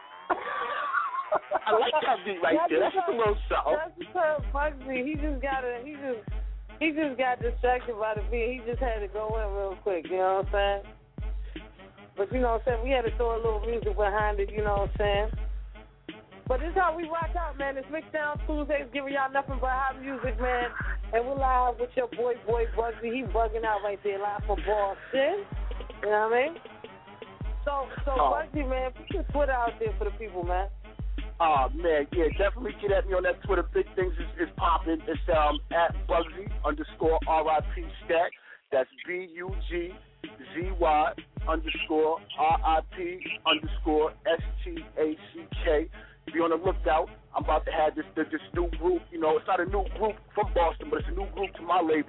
I like that beat right there. That's just a little something. That's because Bugsy, he just got a, he just he just got distracted by the beat. He just had to go in real quick. You know what I'm saying? But you know what I'm saying? We had to throw a little music behind it. You know what I'm saying? But this is how we rock out, man. It's Mixdown Tuesdays, giving y'all nothing but hot music, man. And we're live with your boy, boy Bugsy. He bugging out right there, live from Boston. You know what I mean? So, so oh. Bugsy, man, put your Twitter out there for the people, man. Oh, man, yeah, definitely get at me on that Twitter. Big Things is, is popping. It's um at Bugsy underscore R I P Stack. That's B U G Z Y underscore R I P underscore S T A C K. Be on the lookout. I'm about to have this this new group. You know, it's not a new group from Boston, but it's a new group to my label.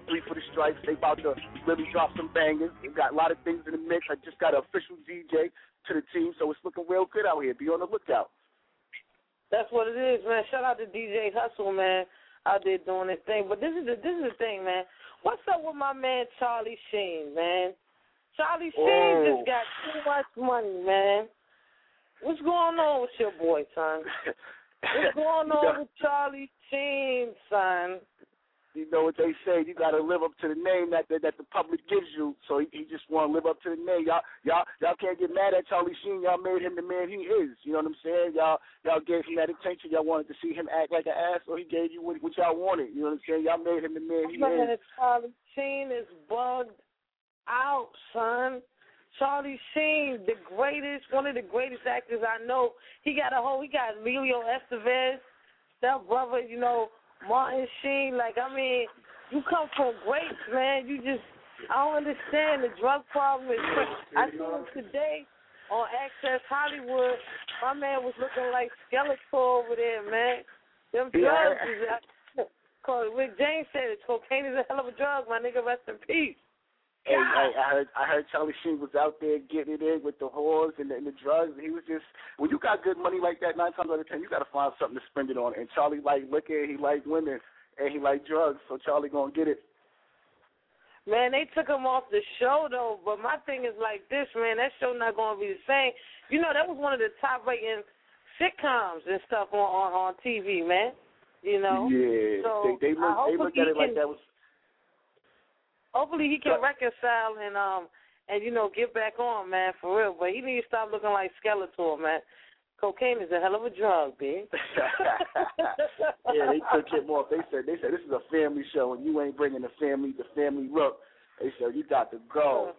three for the stripes. They about to really drop some bangers. They got a lot of things in the mix. I just got an official D J to the team, so it's looking real good out here. Be on the lookout. That's what it is, man. Shout out to D J Hustle, man, out there doing his thing. But this is the this is the thing, man. What's up with my man Charlie Sheen, man? Charlie Sheen oh. just got too much money, man. What's going on with your boy, son? What's going on know, with Charlie Sheen, son? You know what they say, you got to live up to the name that, that that the public gives you, so he, he just want to live up to the name. Y'all y'all, y'all can't get mad at Charlie Sheen. Y'all made him the man he is. You know what I'm saying? Y'all y'all gave him that attention. Y'all wanted to see him act like an ass, so he gave you what, what y'all wanted. You know what I'm saying? Y'all made him the man he man, is. Charlie Sheen is bugged out, son. Charlie Sheen, the greatest, one of the greatest actors I know. He got a whole, he got Emilio Estevez, step brother, you know, Martin Sheen. Like, I mean, you come from greats, man. You just, I don't understand the drug problem. Is, I seen him today on Access Hollywood. My man was looking like Skeletor over there, man. Them drugs yeah. is, Rick James said it, cocaine is a hell of a drug, my nigga, rest in peace. Hey, hey, I heard I heard Charlie Sheen was out there getting it in with the whores and the, and the drugs. He was just, when you got good money like that, nine times out of ten, you got to find something to spend it on. And Charlie liked liquor, he liked women, and he liked drugs, so Charlie gonna get it. Man, they took him off the show, though, but my thing is like this, man, that show not going to be the same. You know, that was one of the top-rating sitcoms and stuff on, on, on T V, man, you know? Yeah, so they, they, look, they looked at it can, like that was... Hopefully he can reconcile and, um and you know, get back on, man, for real. But he needs to stop looking like Skeletor, man. Cocaine is a hell of a drug, B. Yeah, they took him off. They said, they said this is a family show, and you ain't bringing the family, the family look. They said, you got to go.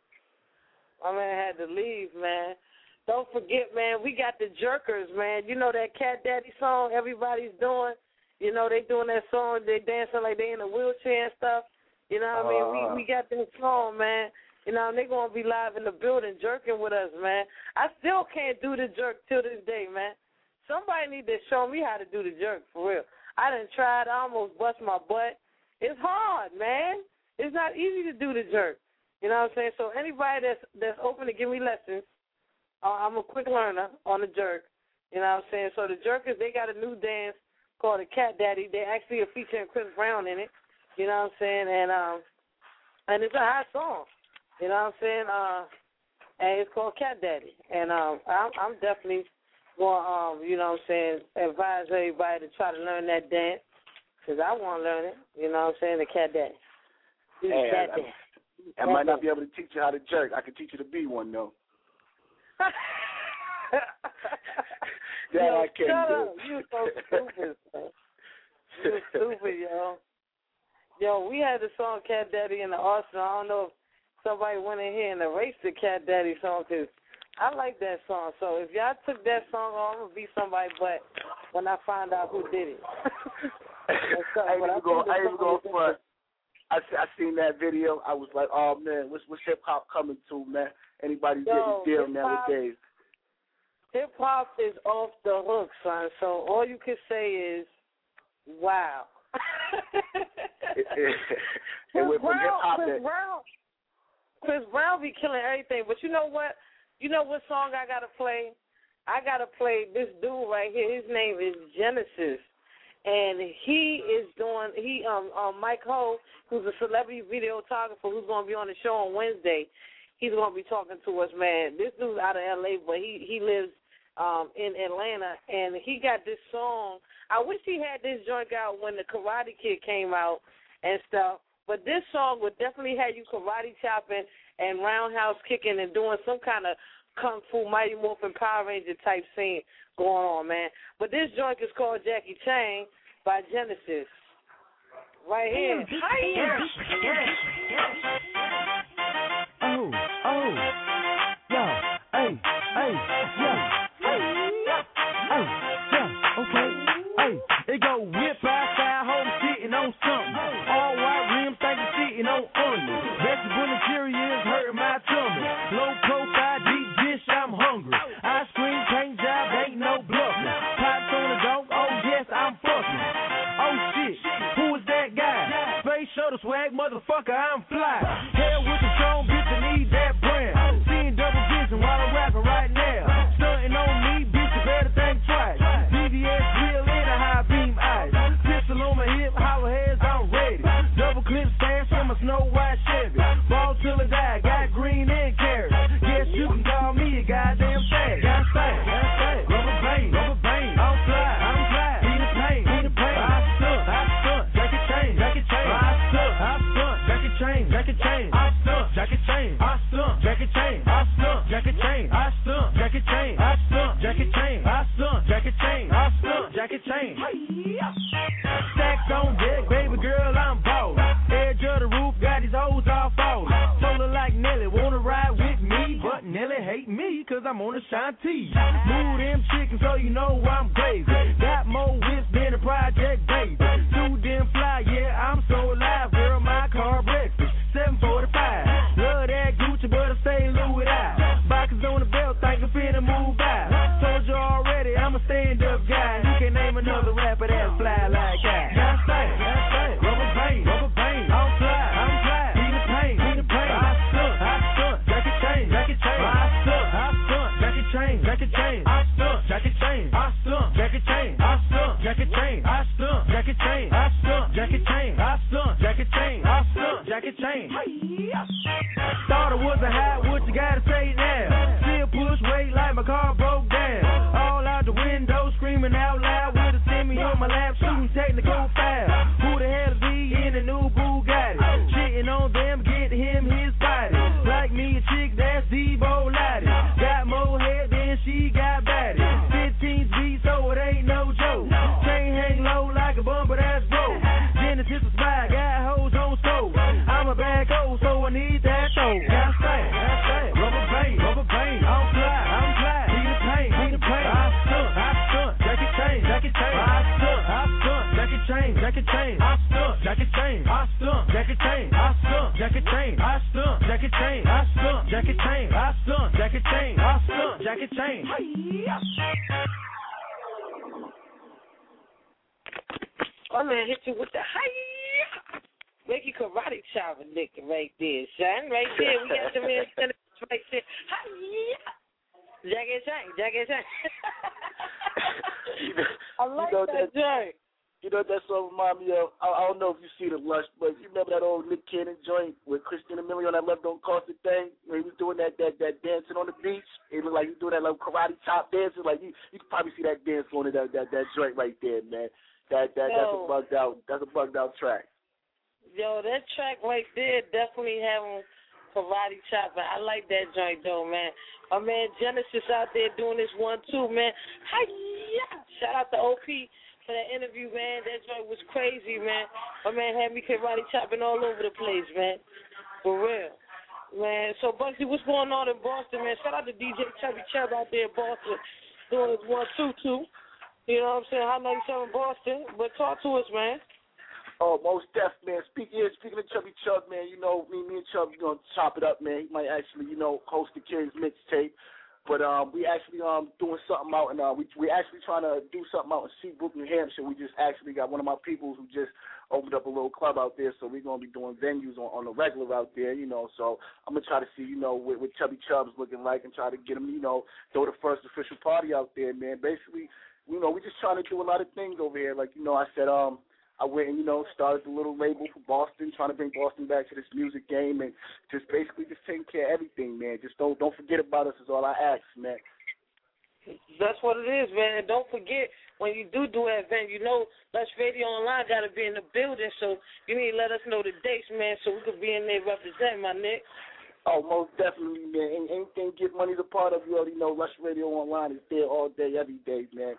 My man had to leave, man. Don't forget, man, we got the Jerkers, man. You know that Cat Daddy song everybody's doing? You know, they doing that song, they dancing like they in a wheelchair and stuff. You know what I mean? Uh, We we got that song, man. You know, they're going to be live in the building jerking with us, man. I still can't do the jerk till this day, man. Somebody need to show me how to do the jerk, for real. I done tried. I almost bust my butt. It's hard, man. It's not easy to do the jerk. You know what I'm saying? So anybody that's that's open to give me lessons, uh, I'm a quick learner on the jerk. You know what I'm saying? So the Jerkers, they got a new dance called the Cat Daddy. They actually are featuring Chris Brown in it. You know what I'm saying? And um, and it's a hot song. You know what I'm saying? Uh, and it's called Cat Daddy. And um, I'm, I'm definitely going, um, you know what I'm saying, advise everybody to try to learn that dance because I want to learn it. You know what I'm saying? The Cat Daddy. Do the hey, cat I, dance. I, I might not be able to teach you how to jerk. I can teach you to be one, though. That yo, I can shut do. up. You so stupid, man. You stupid, yo. Yo, we had the song Cat Daddy in the arsenal. I don't know if somebody went in here and erased the Cat Daddy song because I like that song. So if y'all took that song off, I'm going to be somebody but when I find out who did it. so, I ain't even going go front. I, I seen that video. I was like, oh, man, what's, what's hip-hop coming to, man? Anybody's Yo, getting deal nowadays. Hip-hop is off the hook, son. So all you can say is, wow. it, it, it went from hip-hop Chris to... Brown. Chris Brown be killing everything. But you know what? You know what song I got to play? I got to play this dude right here. His name is Genesis. And he is doing, he, um, um, Mike Ho, who's a celebrity videographer who's going to be on the show on Wednesday, he's going to be talking to us, man. This dude's out of L A, but he, he lives um, in Atlanta, and he got this song. I wish he had this joint out when the Karate Kid came out and stuff, but this song would definitely have you karate chopping and roundhouse kicking and doing some kind of Kung Fu Mighty Morphin Power Ranger type scene going on, man. But this joint is called Jackie Chan by Genesis. Right here. Oh, oh, yo, hey, hey, yo, hey, hey, yeah, okay, hey, it go whip outside, home sitting on something. All white rims, think it's sitting on onions. Vegetable interiors hurting my tummy. Low profile, deep dish, I'm hungry. Ice cream, paint job, ain't no bluffing. Pots on the dog, oh yes, I'm fucking. Oh shit, who is that guy? Space shuttle swag, motherfucker, I'm fly. Hell with the strong bitch, I need that brand. Seeing double vision while I'm rapping right now. Stunting on me, bitch, you better think twice. B V S real in a high beam eyes. Pistol on my hip, hollow heads, I'm ready. Double clip stance from a Snow White Chevy. Ball till I die, got green and carrots. Guess you can call me a goddamn fag. Got fag, got fag. Rubber band, rubber band. I'm fly, I'm fly. Need a pain, need a pain. I stunt, I stunt. Jacket chain, jacket chain. I stunt, I stunt. Jacket chain, jacket chain. I stunt, jacket chain. I stunt, jacket chain. I stunt, jacket chain. I stunt, jacket chain. I stunt, jacket chain. I stunt, jacket chain. I stunt, jacket chain. Stacks on deck, baby girl, I'm ballin'. Edge of the roof, got these hoes all fallin'. Told her like Nelly, wanna ride with me, but Nelly hate me, cause I'm on a Shanty. Move them chickens so you know I'm crazy. Got more whips than a Project Baby. Too damn fly, yeah, I'm so alive, girl, my car breakfast. seven forty-five. Love that Gucci, but I stay Louis out. Boxes on the belt, think I'm finna move out. Told you already, I'm a stand-up guy. You can name another rapper that's fly like I. Got stank, got stank. Rubber band, rubber band. I'm fly, I'm fly. Need a pain, need a pain. I stunt, I stunt. Jacket chain, jacket chain. I stunt, I stunt. Jacket chain, jacket chain. I stunt, jacket chain. I stunt, jacket chain. I stunt, jacket chain. I stunt, jacket chain. I stunt, jacket chain. I stunt, jacket chain. I stunt, jacket chain. Thought it was a hot, what you gotta say now? Still push weight like my car broke down. All out the window, screaming out loud with a semi on my lap, shooting technical foul. Who the hell is he in a new Bugatti? Shitting on them, get him his body. Like me a chick, that's Devo Lottie. Got more head than she got body. fifteen beats, so it ain't no joke. Chain hang low like a bumper that's broke. Genesis is spy, got hoes on stove. I'm a bad hoe, so I need that toe. Got stank, got stank. Rubber band, rubber band. I'm fly, I'm fly. Need a pain, need a pain. I stunt, I stunt. Jacket chain, jacket chain. I stunt, I stunt. Jacket chain, jacket chain. I stunt, jacket chain. I stunt, jacket chain. I stunt, jacket chain. I stunt, jacket chain. I stunt, jacket chain. I stunt, jacket chain. I stunt, jacket chain. I'm gonna hit you with the hi. Make you karate chop a nigga right there, son. Right there. We got the man standing right there. Hi. Jacket chain, jacket chain. you know, I like you know that joint. You know that song remind me of, I, I don't know if you see the Lush, but you remember that old Nick Cannon joint with Christina Milian on that Love Don't Cost a Thing? When he was doing that that that dancing on the beach. It looked like he was doing that like karate chop dancing. Like you, you can probably see that dance on it, that, that that joint right there, man. That that that's a bugged out that's a bugged out track. Yo, that track right there definitely having karate chop. I like that joint though, man. My man Genesis out there doing this one too, man. Hi-ya! Shout out to O P for that interview, man. That joint was crazy, man. My man had me karate chopping all over the place, man. For real. Man, so Bugsy, what's going on in Boston, man? Shout out to D J Chubby Chub out there in Boston doing his one two two. You know what I'm saying? Hot ninety-seven Boston. But talk to us, man. Oh, most deaf, man. Speaking yeah, speaking of Chubby Chub, man, you know, me, me and Chub, you gonna chop it up, man. He might actually, you know, host the King's mixtape. But um, we actually um doing something out, and uh, we we actually trying to do something out in Seabrook, New Hampshire. We just actually got one of my people who just opened up a little club out there, so we're gonna be doing venues on, on the regular out there, you know. So I'm gonna try to see, you know, what, what Chubby Chub's looking like, and try to get him, you know, throw the first official party out there, man. Basically, you know, we're just trying to do a lot of things over here. Like, you know, I said, um, I went and, you know, started the little label for Boston, trying to bring Boston back to this music game, and just basically just taking care of everything, man. Just don't don't forget about us is all I ask, man. That's what it is, man. And don't forget, when you do do an event, you know, Lush Radio Online got to be in the building, so you need to let us know the dates, man, so we could be in there representing, my Nick. Oh, most definitely, man. Anything Get Money's a part of, you already know Lush Radio Online is there all day, every day, man.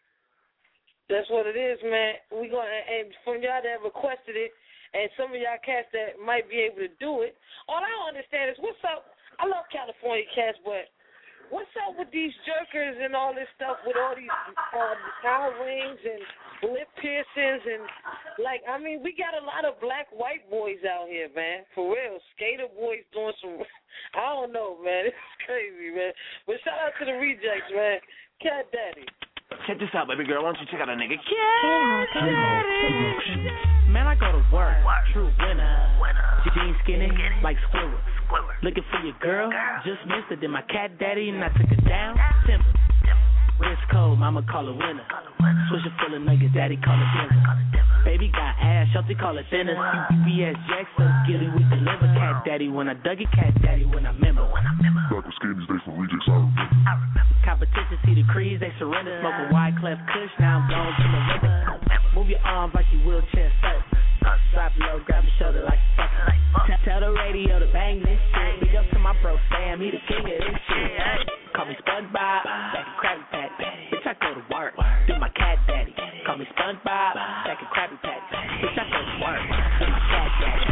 That's what it is, man. We gonna and from y'all that requested it, and some of y'all cats that might be able to do it. All I don't understand is what's up. I love California cats, but what's up with these jerkers and all this stuff with all these uh, eye rings and lip piercings and like I mean we got a lot of black white boys out here, man. For real, skater boys doing some. I don't know, man. It's crazy, man. But shout out to the rejects, man. Cat Daddy. Check this out, baby girl. Why don't you check out a nigga? Cat Daddy. Man, I go to work. True winner. Jeans skinny like squirrel. Looking for your girl. Just missed it. Then my cat daddy and I took her down. Simple. Wrist cold, mama call her winner. Swisher full of nuggets, daddy call it dinner. Baby got ass, Shelty call it thinner. U B S Jackson, Gilly we deliver. Cat daddy when I dug it, cat daddy when I remember. Got the skinnies, they from Rejects, I remember. Competition, see the crease, they surrender. Smoke a wide clef kush, now I'm gone to the river. Move your arms like you wheelchair stuck. Drop low, grab your shoulder like a fucker. Tell the radio to bang this shit. Big up to my bro Sam, he the king of this shit. Call me SpongeBob, back in Krabby Patty. Bitch, I go to work, do my cat daddy. Call me SpongeBob, back in Krabby Patty. Bitch, I go to work, do my cat daddy.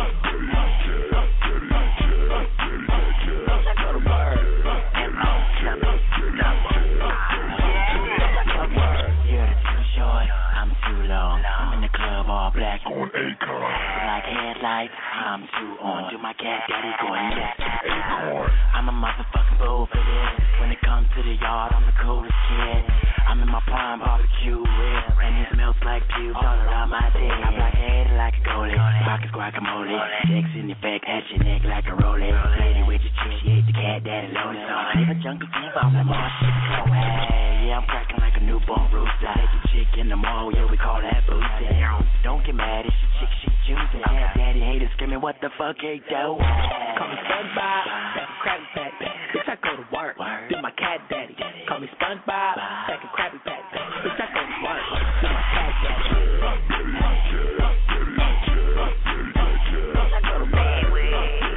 Bitch, I go to work. You're too short, I'm too long. I'm in the club all black on Acorn. Like headlights, I'm too on. Do my cat daddy going nuts. I'm a motherfucking bull for this. When it comes to the yard, I'm the coolest kid. I'm in my prime barbecue rib, and it smells like pubes all around my dick. I'm like head like a goalie, pockets guacamole. Sex in your back, at your neck like a rollie. Lady with your chick, she ate the cat daddy loaded. Leave a jungle fever, I'm like Martian. Oh hey, yeah, I'm cracking like a newborn rooster. Take a chick in the mall, yeah, we call that boosting. Don't get mad, it's your chick, she juicing. Cat daddy haters screaming, what the fuck, hey, dope? Call me SpongeBob, back in Krabby Patty. Bitch, I go to work, do my cat daddy. Call me SpongeBob, back in Krabby Patty. Bitch, I go to work, do my cat daddy. Bitch, I go to bed with.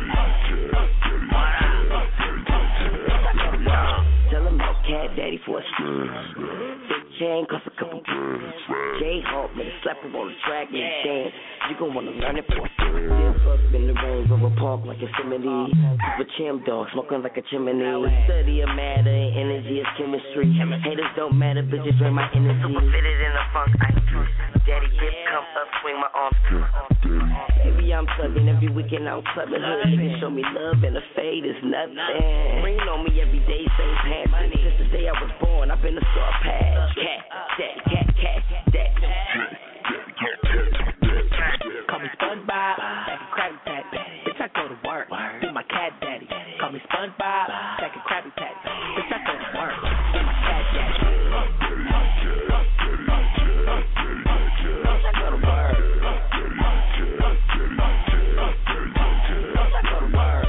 Tell him no cat daddy for a skin. Big chain cost a couple kids. J-Hawk, man, slap him on the track and dance. You gon' wanna learn it for a Dip up in the Range Rover Park like Yosemite. Super chim dog, smoking like a chimney. Study of matter and energy is chemistry. Haters don't matter, bitches drain my energy. Super fitted in a funk, I daddy dip, come up, swing my arms. Baby, I'm clubbing every weekend, I'm clubbing. Hood niggas show me love and the fade is nothing. Rain on me every day, same pants. Since the day I was born, I've been a star patch. Cat, daddy, cat, cat, daddy. Call me SpongeBob, back in Krabby Patty. Bitch, I go to work, do my cat daddy. Call me SpongeBob, back in Krabby Patty. Bitch, I go to work, do my cat daddy. Bitch, I go to work. Bitch, I go to work.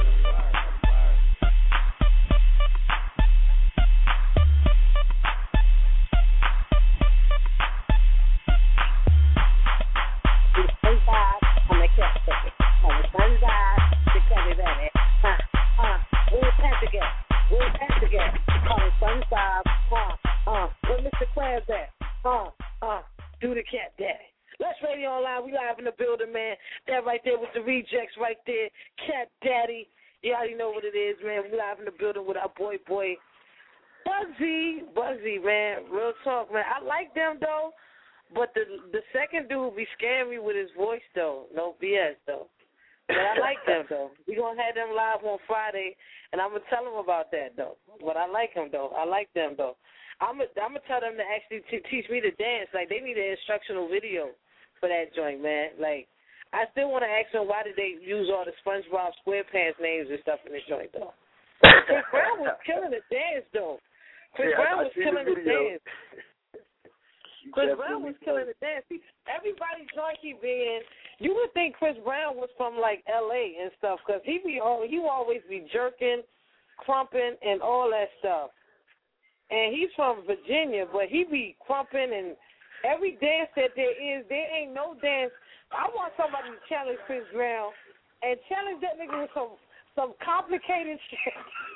SpongeBob, uh, uh, where Mister Krabs at? Uh, uh, do the cat daddy. Let's Radio Online, we live in the building, man. That right there with the rejects right there, cat daddy. You already know what it is, man. We live in the building with our boy, boy, Bugsy, Bugsy, man. Real talk, man. I like them though, but the the second dude be scaring me with his voice though. No B S though. But I like them though. We gonna have them live on Friday, and I'm gonna tell them about that though. But I like them though. I like them though. I'm gonna I'm gonna tell them to actually t- teach me to dance. Like they need an instructional video for that joint, man. Like I still want to ask them why did they use all the SpongeBob SquarePants names and stuff in the joint though. Chris Brown was killing the dance though. Chris yeah, Brown I, I was killing the, the dance. Chris Definitely. Brown was killing the dance. See, everybody's joint keep being. You would think Chris Brown was from like L A and stuff, cause he be all he will always be jerking, crumping, and all that stuff. And he's from Virginia, but he be crumping and every dance that there is, there ain't no dance. I want somebody to challenge Chris Brown and challenge that nigga with some some complicated shit.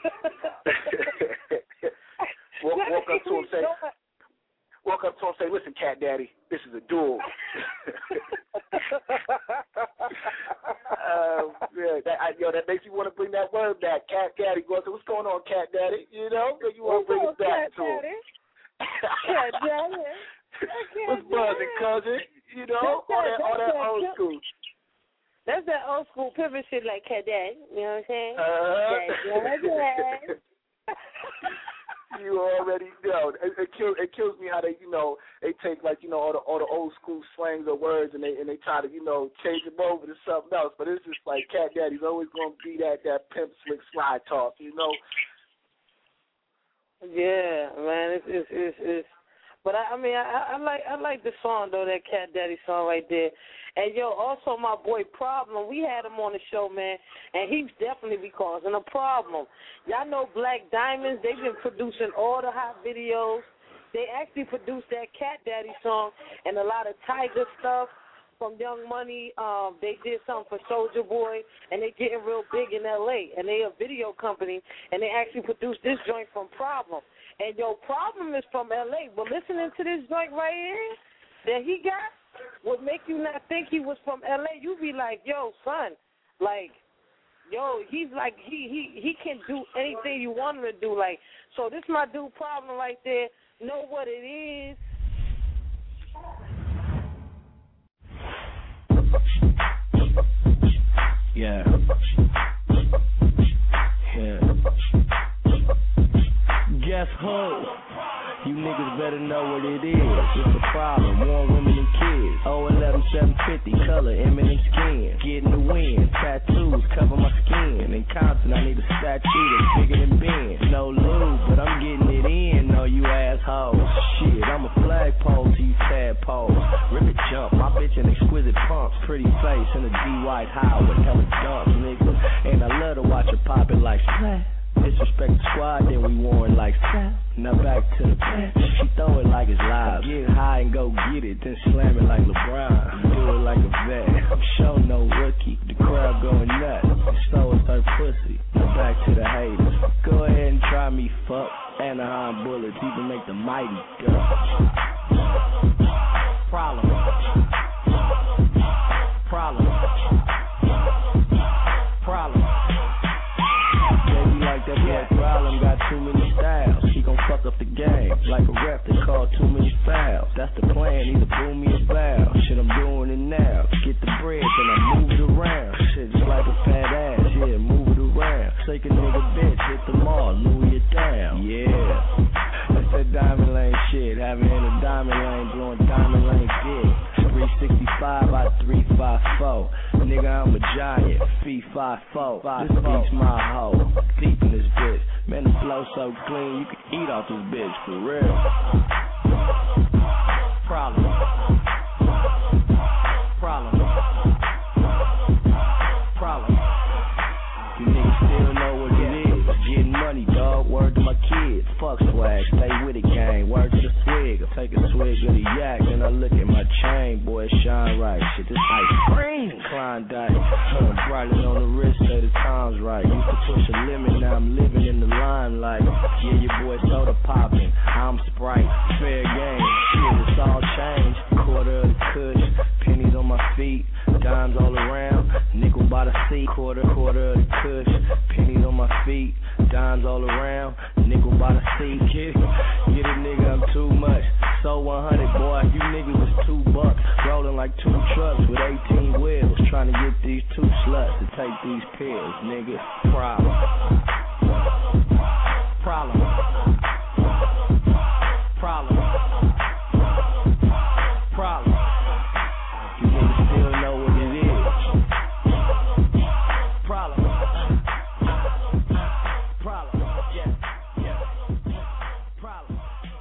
walk, walk up to him, say. Walk up to him and say, listen, cat daddy, this is a duel. uh, yeah, that, I, yo, that makes me want to bring that word back, cat daddy. Go say, what's going on, cat daddy? You know, you want to bring it back to him. Cat daddy. What's buzzing, cousin? You know, all that, all that old school. That's that old school pivot shit like cat daddy. You know what I'm saying? Uh-huh. Cat daddy. You already know. It, it kills. It kills me how they, you know, they take like, you know, all the all the old school slangs or words and they and they try to, you know, change them over to something else. But it's just like Cat Daddy's always gonna be that that pimp slick slide talk, you know. Yeah, man. It's it's it's. it's But I, I mean, I, I like I like the song though, that Cat Daddy song right there. And yo, also my boy Problem, we had him on the show, man, and he's definitely be causing a problem. Y'all know Black Diamonds? They've been producing all the hot videos. They actually produced that Cat Daddy song and a lot of Tiger stuff from Young Money. Um, they did something for Soulja Boy, and they getting real big in L A. And they a video company, and they actually produced this joint from Problem. And yo, Problem is from L A, but listening to this joint right here that he got would make you not think he was from L A. You be like, yo, son, like, yo, he's like, he he he can do anything you want him to do. Like, so this my dude Problem right there. Know what it is. Yeah. Yeah. Guess who? You niggas better know what it is. It's a problem. More women and kids. oh eleven seven fifty color, Eminem skin. Getting the wind. Tattoos cover my skin. In Compton, I need a statue that's bigger than Ben. No lube, but I'm getting it in. No, you assholes. Shit, I'm a flagpole to you tadpoles. Rip it jump. My bitch an exquisite pumps. Pretty face in a D White Howard. Hella dumps, nigga. And I love to watch her pop it like splat. Disrespect the squad, then we warn like slap. Now back to the pass. She throw it like it's live. Get high and go get it, then slam it like LeBron. Do it like a vet. I'm sure no rookie. The crowd going nuts. So is her pussy. Now back to the haters. Go ahead and try me, fuck. Anaheim bullets even make the mighty duck. Problem. Problem. Problem. Like that boy Problem got too many styles. He gon' fuck up the game like a ref that called too many fouls. That's the plan, either boom me or foul. Shit, I'm doing it now. Get the bread, then I move it around. Shit, just like a fat ass, yeah, move it around. Take a nigga bitch, hit the mall, Louis it down. Yeah, that's that diamond lane shit. Having in a diamond lane, blowing diamond lane dick. three sixty-five out of three five four. Nigga, I'm a giant. Fee five four. This beats my hoe. Deep in this bitch. Man, the flow so clean, you can eat off this bitch for real. Problem. Problem. Problem. You niggas still know what it is. Getting money, dog. Word to my kids. Fuck swag. Stay with it, gang. Word to the swig. I take a swig of the yak, and I look at my chain. Boy, it shine right. Shit, this ice cream. Klondike. Huh, brighter on the wrist, say the time's right. Used to push a limit, now I'm living in the limelight. Yeah, your boy soda popping. I'm Sprite. Fair game. Shit, it's all changed. Quarter of the kush. Pennies on my feet. Dimes all around. Nickel by the seat. Quarter, quarter of the kush. Pennies on my feet. Dimes all around. Nickel by the seat. Get it, get it, nigga, I'm too much. So one hundred, boy, you niggas is two bucks. Rolling like two trucks with eighteen wheels. Trying to get these two sluts to take these pills, nigga. Problem. Problem. Problem. Problem. You niggas still know what it is. Problem. Problem. Yeah. Yeah. Problem.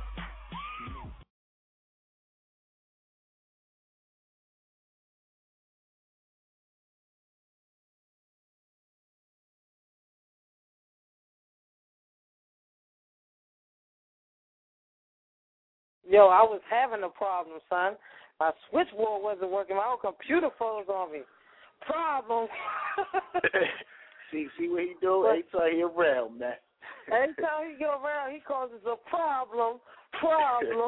Yo, I was having a problem, son. My switchboard wasn't working. My own computer froze on me. Problem. see, see what he do? Every time he around, man. Every time he go around, he causes a problem. Problem.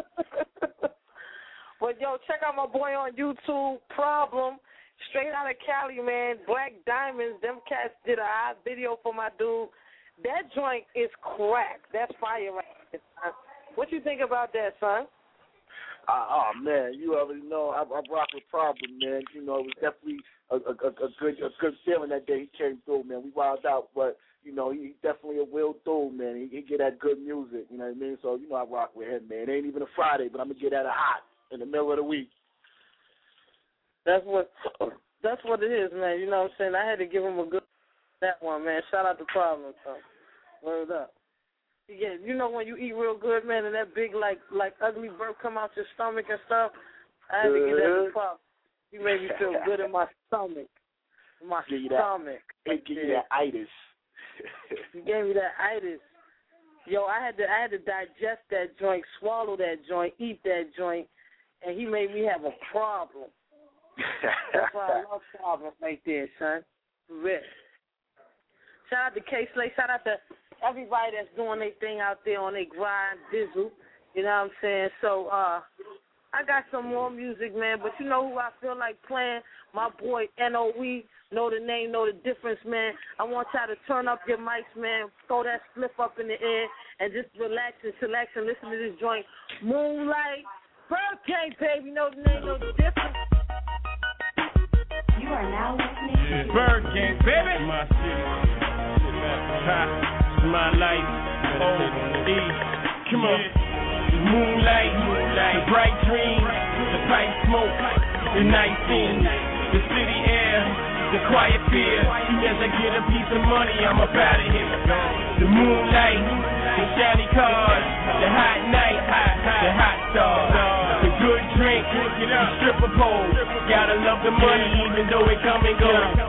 But yo, check out my boy on YouTube. Problem. Straight out of Cali, man. Black Diamonds. Them cats did a hot video for my dude. That joint is crack. That's fire right there, son. What you think about that, son? Uh, oh man, you already know I, I rock with Problem, man. You know, it was definitely a, a, a, a good a good feeling that day he came through, man. We wilded out, but you know, he definitely a real dude, man. He, he get that good music, you know what I mean? So, you know, I rock with him, man. It ain't even a Friday, but I'm going to get at it hot in the middle of the week. That's what that's what it is, man. You know what I'm saying? I had to give him a good that one, man. Shout out to Problem, so. Word up. Yeah, you know when you eat real good, man, and that big, like, like ugly burp come out your stomach and stuff, I had to get that to Problem. He made me feel good in my stomach. In my give you stomach. That, it give you that itis. He gave me that itis. Yo, I had to I had to digest that joint, swallow that joint, eat that joint, and he made me have a problem. That's why I love Problem right there, son. For real. Shout out to K-Slay. Shout out to everybody that's doing their thing out there on their grind, Dizzle. You know what I'm saying? So, uh, I got some more music, man, but you know who I feel like playing? My boy N O E. Know the name, know the difference, man. I want y'all to turn up your mics, man. Throw that spliff up in the air and just relax and chillax and listen to this joint. Moonlight, Birthday, baby. Know the name, know the difference. You are now listening yeah. to Bird Gang, baby. My city. Ha. My life. O E. Come on. The moonlight, moonlight, the bright dream, the pipe smoke, the night scene, the city air, the quiet fear. As I get a piece of money, I'm up out of here. The moonlight, the shiny cars, the hot night, the hot stars, the good drink, the stripper pole. Gotta love the money even though it come and go.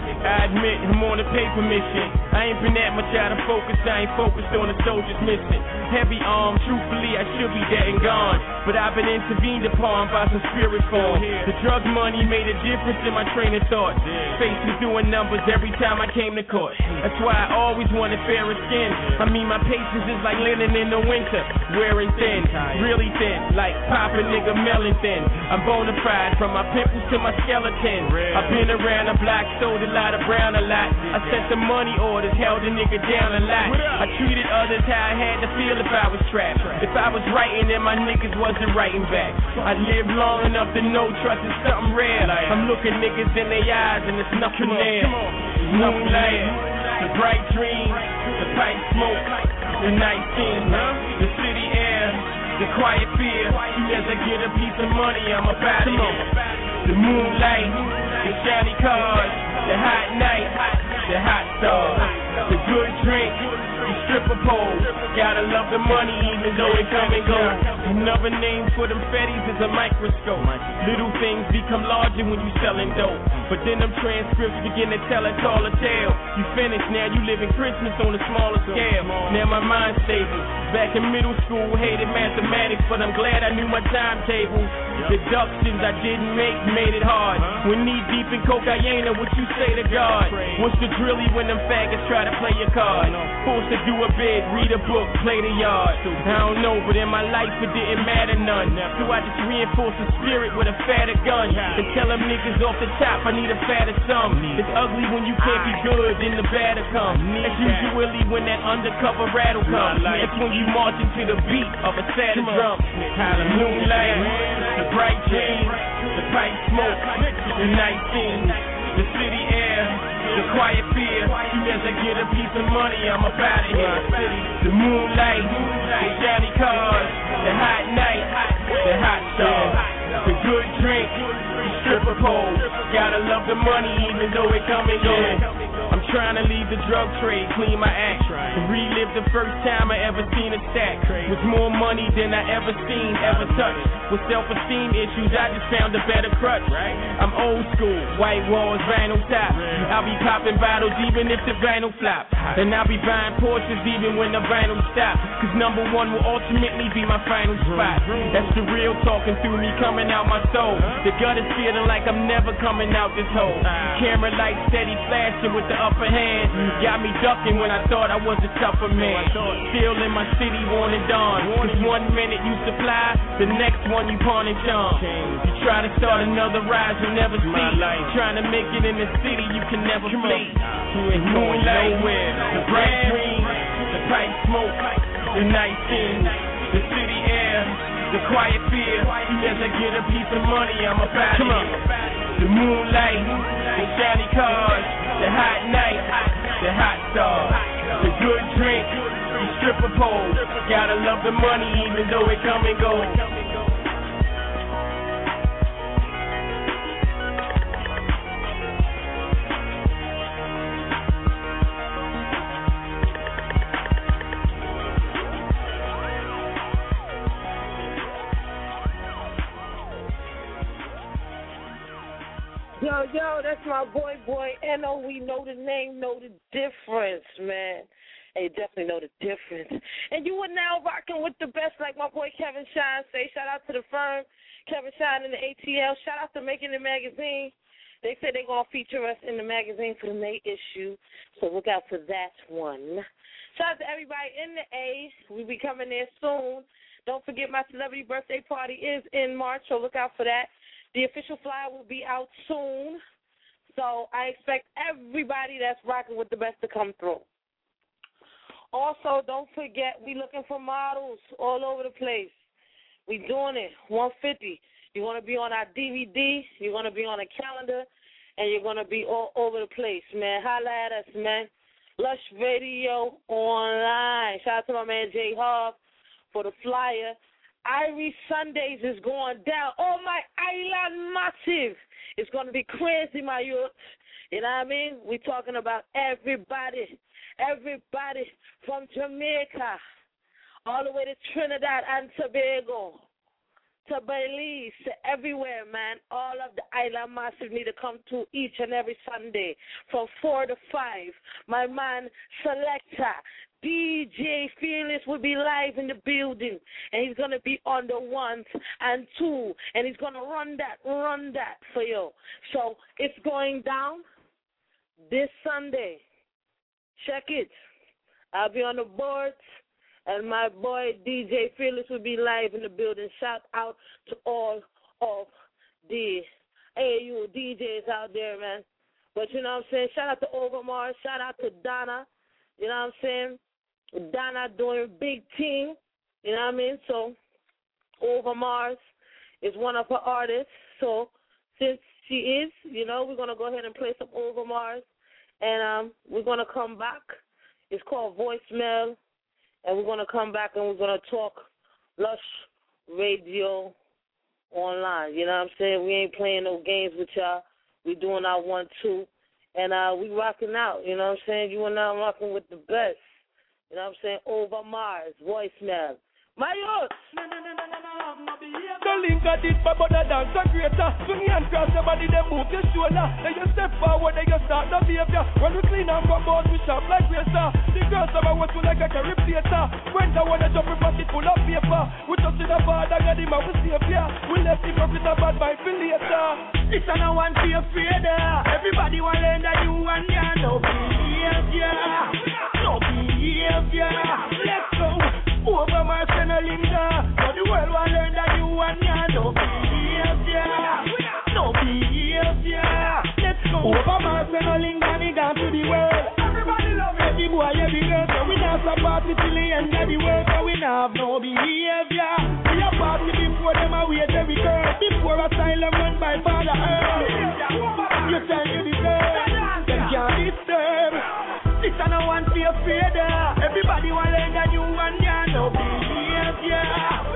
I admit I'm on a paper mission. I ain't been that much out of focus. I ain't focused on the soldiers missing. Heavy arm, truthfully I should be dead and gone, but I've been intervened upon by some spirit form. The drug money made a difference in my train of thought. Face was doing numbers every time I came to court. That's why I always wanted fairer skin. I mean my patience is like linen in the winter, wearing thin, really thin, like pop a nigga melon thin. I'm bona fide from my pimples to my skeleton. I've been around the block, sold a lot of brown a lot. I sent the money orders, held a nigga down a lot. I treated others how I had to feel if I was trapped. If I was writing and my niggas wasn't writing back. I lived long enough to know trust is something rare. I'm looking niggas in their eyes and there's nothing there. Moonlight, the bright dream, the pipe smoke, the night scene, the city air, the quiet fear. As I get a piece of money, I'm about it. The moonlight, the shiny cars, the hot night, the hot stars, the good drink, the stripper pole. Gotta love the money even though it come and go. Another name for them fetties is a microscope. Little things become larger when you selling dope, but then them transcripts begin to tell a taller tale. You finished, now you living Christmas on a smaller scale. Now my mind's stable. Back in middle school, hated mathematics, but I'm glad I knew my timetables. Deductions I didn't make made it hard. When knee deep in cocaine, what you say to God? What's the drilly when them faggots try to play your card? Forced to do a bid, read a book, play the yard. I don't know, but in my life it didn't matter none. So I just reinforce the spirit with a fatter gun and tell them niggas off the top I need a fatter sum. It's ugly when you can't be good, then the batter come. That's usually when that undercover rattle comes. That's when you marching to the beat of a sadder drum. The moonlight, the bright dream, the pipe smoke, the night scene, the city air, the quiet fear. As I get a piece of money, I'm up out of here. The moonlight, the shiny cars, the hot night, the hot stars, the good drink, the stripper pole. Gotta love the money even though it come and go. I'm trying to leave the drug trade, clean my act, and relive the first time I ever seen a stack. With more money than I ever seen, ever touched. With self-esteem issues, I just found a better crutch. I'm old school, white walls, vinyl top. I'll be popping bottles even if the vinyl flop. And I'll be buying Porsches even when the vinyl stop. Cause number one will ultimately be my final spot. That's the real talking through me, coming out my soul. The gut is feeling like I'm never coming out this hole. Camera light steady flashing with the upper hand. Got me ducking when I thought I was a tougher man. Still in my city, worn and dawn. Cause one minute you supply, the next one you pawn and charm. You try to start another rise you never see. Trying to make it in the city you can never flee. You ain't going nowhere. The bright dream, the pipe smoke, the night scene, the city air, the quiet fear. As I get a piece of money, I'm about it. The moonlight, the shiny cars, the hot night, the hot stars, the good drink, you stripper pole. Gotta love the money even though it come and go. Yo, yo, that's my boy, boy. N O, we know the name, know the difference, man. Hey, definitely know the difference. And you are now rocking with the best, like my boy Kevin Shine say. Shout out to the firm, Kevin Shine in the A T L. Shout out to Making It Magazine. They said they're going to feature us in the magazine for the May issue, so look out for that one. Shout out to everybody in the A. We'll be coming there soon. Don't forget my celebrity birthday party is in March, so look out for that. The official flyer will be out soon, so I expect everybody that's rocking with the best to come through. Also, don't forget, we looking for models all over the place. We doing it, one fifty. You want to be on our D V D, you're going to be on a calendar, and you're going to be all over the place, man. Holla at us, man. Lush Radio Online. Shout out to my man Jay Hobb for the flyer. Irie Sundays is going down. Oh, my island massive. It's going to be crazy, my youth. You know what I mean? We're talking about everybody, everybody from Jamaica all the way to Trinidad and Tobago, to Belize, to everywhere, man. All of the island massive need to come to each and every Sunday from four to five. My man, Selector, D J Fearless will be live in the building, and he's going to be on the ones and two, and he's going to run that, run that for you. So it's going down this Sunday. Check it. I'll be on the boards, and my boy D J Fearless will be live in the building. Shout out to all of the A U D Js out there, man. But you know what I'm saying? Shout out to Overmars. Shout out to Donna. You know what I'm saying? Donna doing big team, you know what I mean? So, Overmars is one of her artists. So, since she is, you know, we're going to go ahead and play some Overmars. And um, we're going to come back. It's called Voicemail. And we're going to come back and we're going to talk Lush Radio Online. You know what I'm saying? We ain't playing no games with y'all. We doing our one, two. And uh, we rocking out. You know what I'm saying? You and I rocking with the best. You know what I'm saying? Overmars, Voicemail. My youth! The link at it, but the dancer greater. Swing your hand cross your body, then move your shoulder. Then you step forward, then you start the behavior. When we clean and come out, we shop like racer. The girls are what we like a carry plater. When the one that jump in pocket full of paper. We just in the bar, that got him and we save ya. We left him up with a bad vibe for later. It's a no one to be afraid of. Everybody want to learn that you and ya. No behavior. No behavior. Let's go. Over my center linger. So the world will learn that you and me are no behavior. No behavior. Let's go. Over my center linger, me down to the world. Everybody love every boy, every girl. So we dance a party till the end of the world. So we not have no behavior. We a party before them and wait every girl. Before asylum run by Father Earth. You tell me the girl. Them can't disturb. This I no one to be afraid of. Everybody want to learn that you and me are no behavior.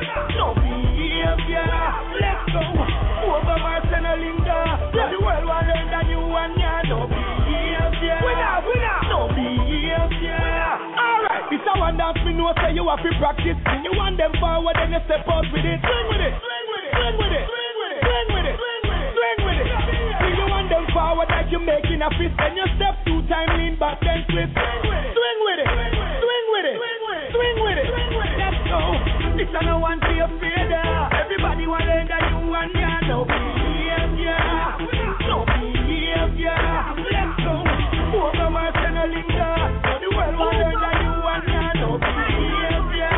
No behavior. Let's go. Over my center linger. The world want to learn that you and me are no behavior. Winner, winner. No behavior. Alright. This I one dance we know say you have to practice. You want them forward then you step out with it. Swing with it. Swing with it. Swing with it. Swing with it. Swing with it. See you want them forward like you making a fist. Then you step two time lean back then twist. Swing with it. Swing with it. Swing with it. Let's go. This I no one to be afraid of. Everybody want to learn that you and me are no behavior. No behavior. Let's go. Over my center linger. So the world want to learn that you and me are no behavior.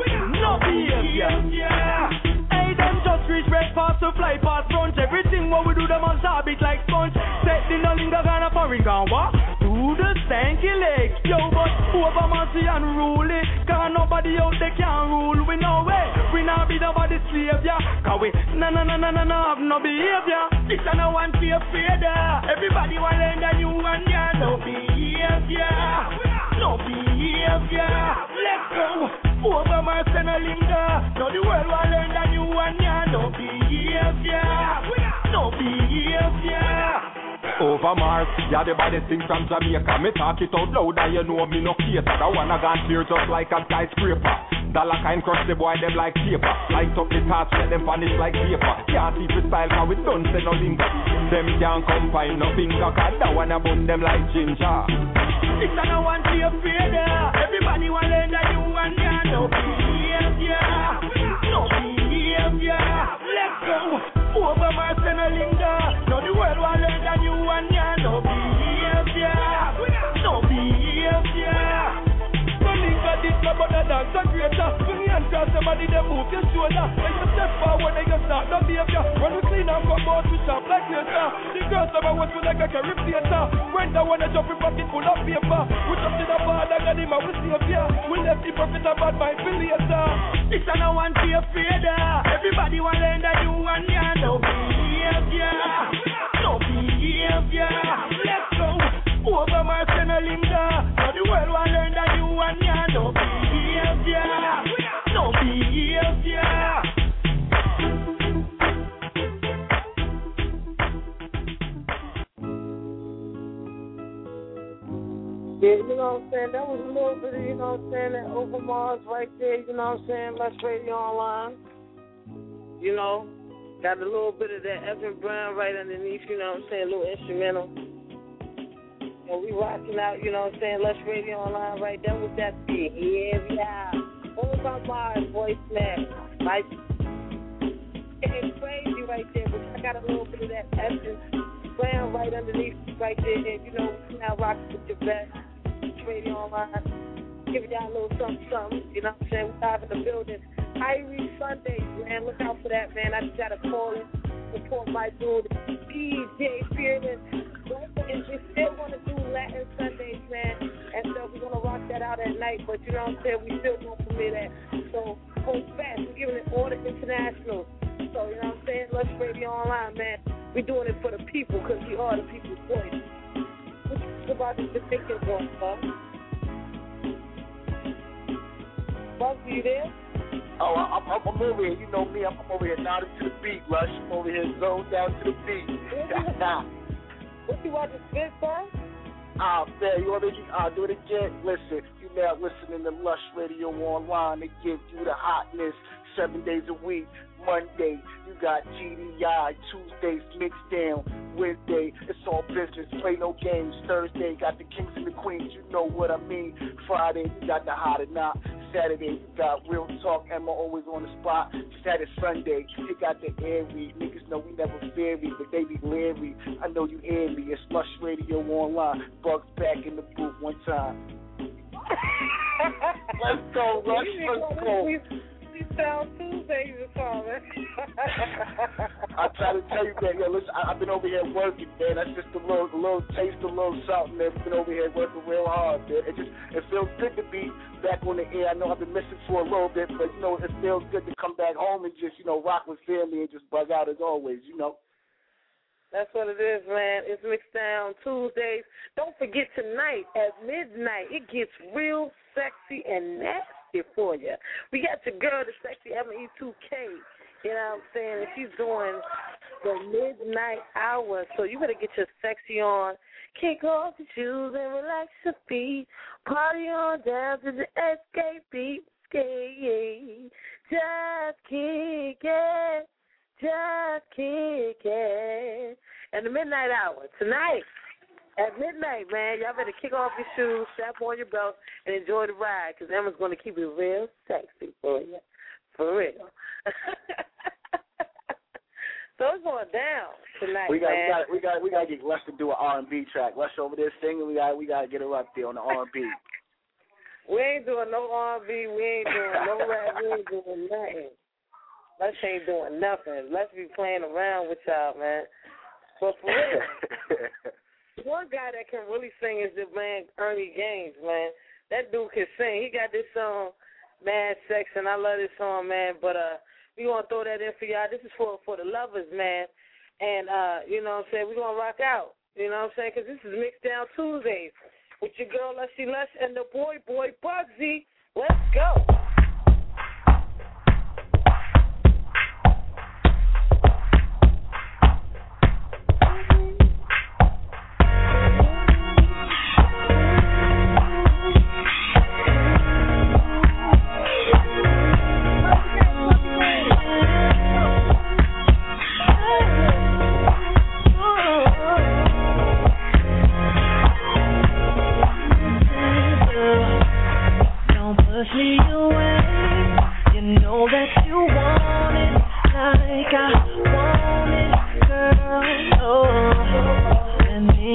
No behavior. Hey, them just reach breakfast to fly past brunch. Everything what we do them on top it like sponge. Set the no linger kind of foreign gun what? Do the stanky legs. Yo, but over mercy and rule it. Cause nobody out there can rule. We no way. We not be nobody slave, yeah. Cause we na na na na na na have no behavior. This I no one to be afraid of. Everybody want to learn that you and me are no behavior. No behavior. Over my son a linger. Now the world will learn that you and ya no behavior. No behavior. Over Mars, yeah, the body thing from Jamaica. Me talk it out loud and you know me no case. That one I gone clear just like a skyscraper. Dollar kind crush the boy them like paper. Light up the torch, let them vanish like vapor. Can't see the style cause we don't say no linger. Them can't combine no finger cause that one I bun them like ginger. It's a no one to your fader. Everybody want learn that you and ya no behavior. No behavior. Let's go. Over my son a linger. Now the world will learn that you and ya no behavior. No behavior. No linger this no but a dance a greater. Swing your hands cross somebody they move your shoulder. When you step forward then you start no behavior. When we clean and come out we sharp like later. The girls them a watch me like a carry theater. When the one a jump in pocket full of paper. We jump to the bar like a dim and we save ya. We left the profit a bad mind for later. This a no one to your fader. Everybody want learn that you and ya no behavior. No behavior. Let's go. Over my son a linger. Now the world will learn that you and ya no behavior. No behavior. Yeah, you know what I'm saying? That was a little bit of, you know what I'm saying, that Over Mars right there, you know what I'm saying? Let's Radio Online. You know, got a little bit of that Evan Brown right underneath, you know what I'm saying, a little instrumental. And we rocking out, you know what I'm saying, Let's Radio Online right there with that beat. Yeah, yeah. Over Mars voice man. Like, it's crazy right there, but I got a little bit of that Evan Brown right underneath right there, and you know, we now rocking with your best. Radio Online, giving y'all a little something, something, you know what I'm saying? We live in the building. Irie Sundays, man, look out for that, man. I just got to call it, support my dude, D J Fearless. And we still want to do Latin Sundays, man, and so we're going to rock that out at night, but you know what I'm saying? We still going to permit that. So, hold fast, we're giving it all the international. So, you know what I'm saying? Let's Radio Online, man. We're doing it for the people because we are the people's voice. About this particular one, Bugs. Bugs, are you there? Oh, I'm, I'm, I'm over here. You know me. I'm, I'm over here nodding to the beat, Lush. I'm over here zoned down to the beat. What you want to spit, sir? Ah, man, you want me to uh, do it again? Listen, you now listening to Lush Radio Online. They give you the hotness seven days a week. Monday, you got G D I. Tuesdays, Mixed Down. Wednesday, it's all business. Play no games. Thursday, got the Kings and the Queens. You know what I mean. Friday, you got the Hot or Not. Saturday, you got Real Talk. Emma always on the spot. Saturday, Sunday, you got the Airy. Niggas know we never fairy, but they be leery. I know you hear me. It's Lush Radio Online. Bugs back in the booth one time. Let's go, Lush. Let's go. Sound Tuesdays or something. I try to tell you, man. Yo, listen, I, I've been over here working, man. That's just a little, a little taste, a little something, man. I've been over here working real hard, man. It just, it feels good to be back on the air. I know I've been missing for a little bit, but you know, it feels good to come back home and just, you know, rock with family and just bug out as always, you know. That's what it is, man. It's Mixed Down Tuesdays. Don't forget tonight at midnight, it gets real sexy and nasty for you. We got your girl, the sexy M E two K. You know what I'm saying? And she's doing the midnight hour, so you better get your sexy on. Kick off your shoes and relax your feet. Party on down to the escape beat. Skate. Just kick it. Just kick it. And the midnight hour tonight. At midnight, man, y'all better kick off your shoes, strap on your belt, and enjoy the ride, because Emma's going to keep it real sexy for you. For real. So it's going down tonight, we got, man. We got, we got, we got to get Les to do an R and B track. Les over there singing. We got, we got to get her up there on the R and B. We ain't doing no R and B. We ain't doing no rap. We ain't doing nothing. Les ain't doing nothing. Let's be playing around with y'all, man. But for real. One guy that can really sing is the man Ernie Gaines, man. That dude can sing. He got this song, Mad Sex, and I love this song, man. But uh, we gonna throw that in for y'all. This is for for the lovers, man. And uh, you know what I'm saying, we gonna rock out. You know what I'm saying? Because this is Mixed Down Tuesdays with your girl Lushy Lush and the boy boy Bugsy. Let's go.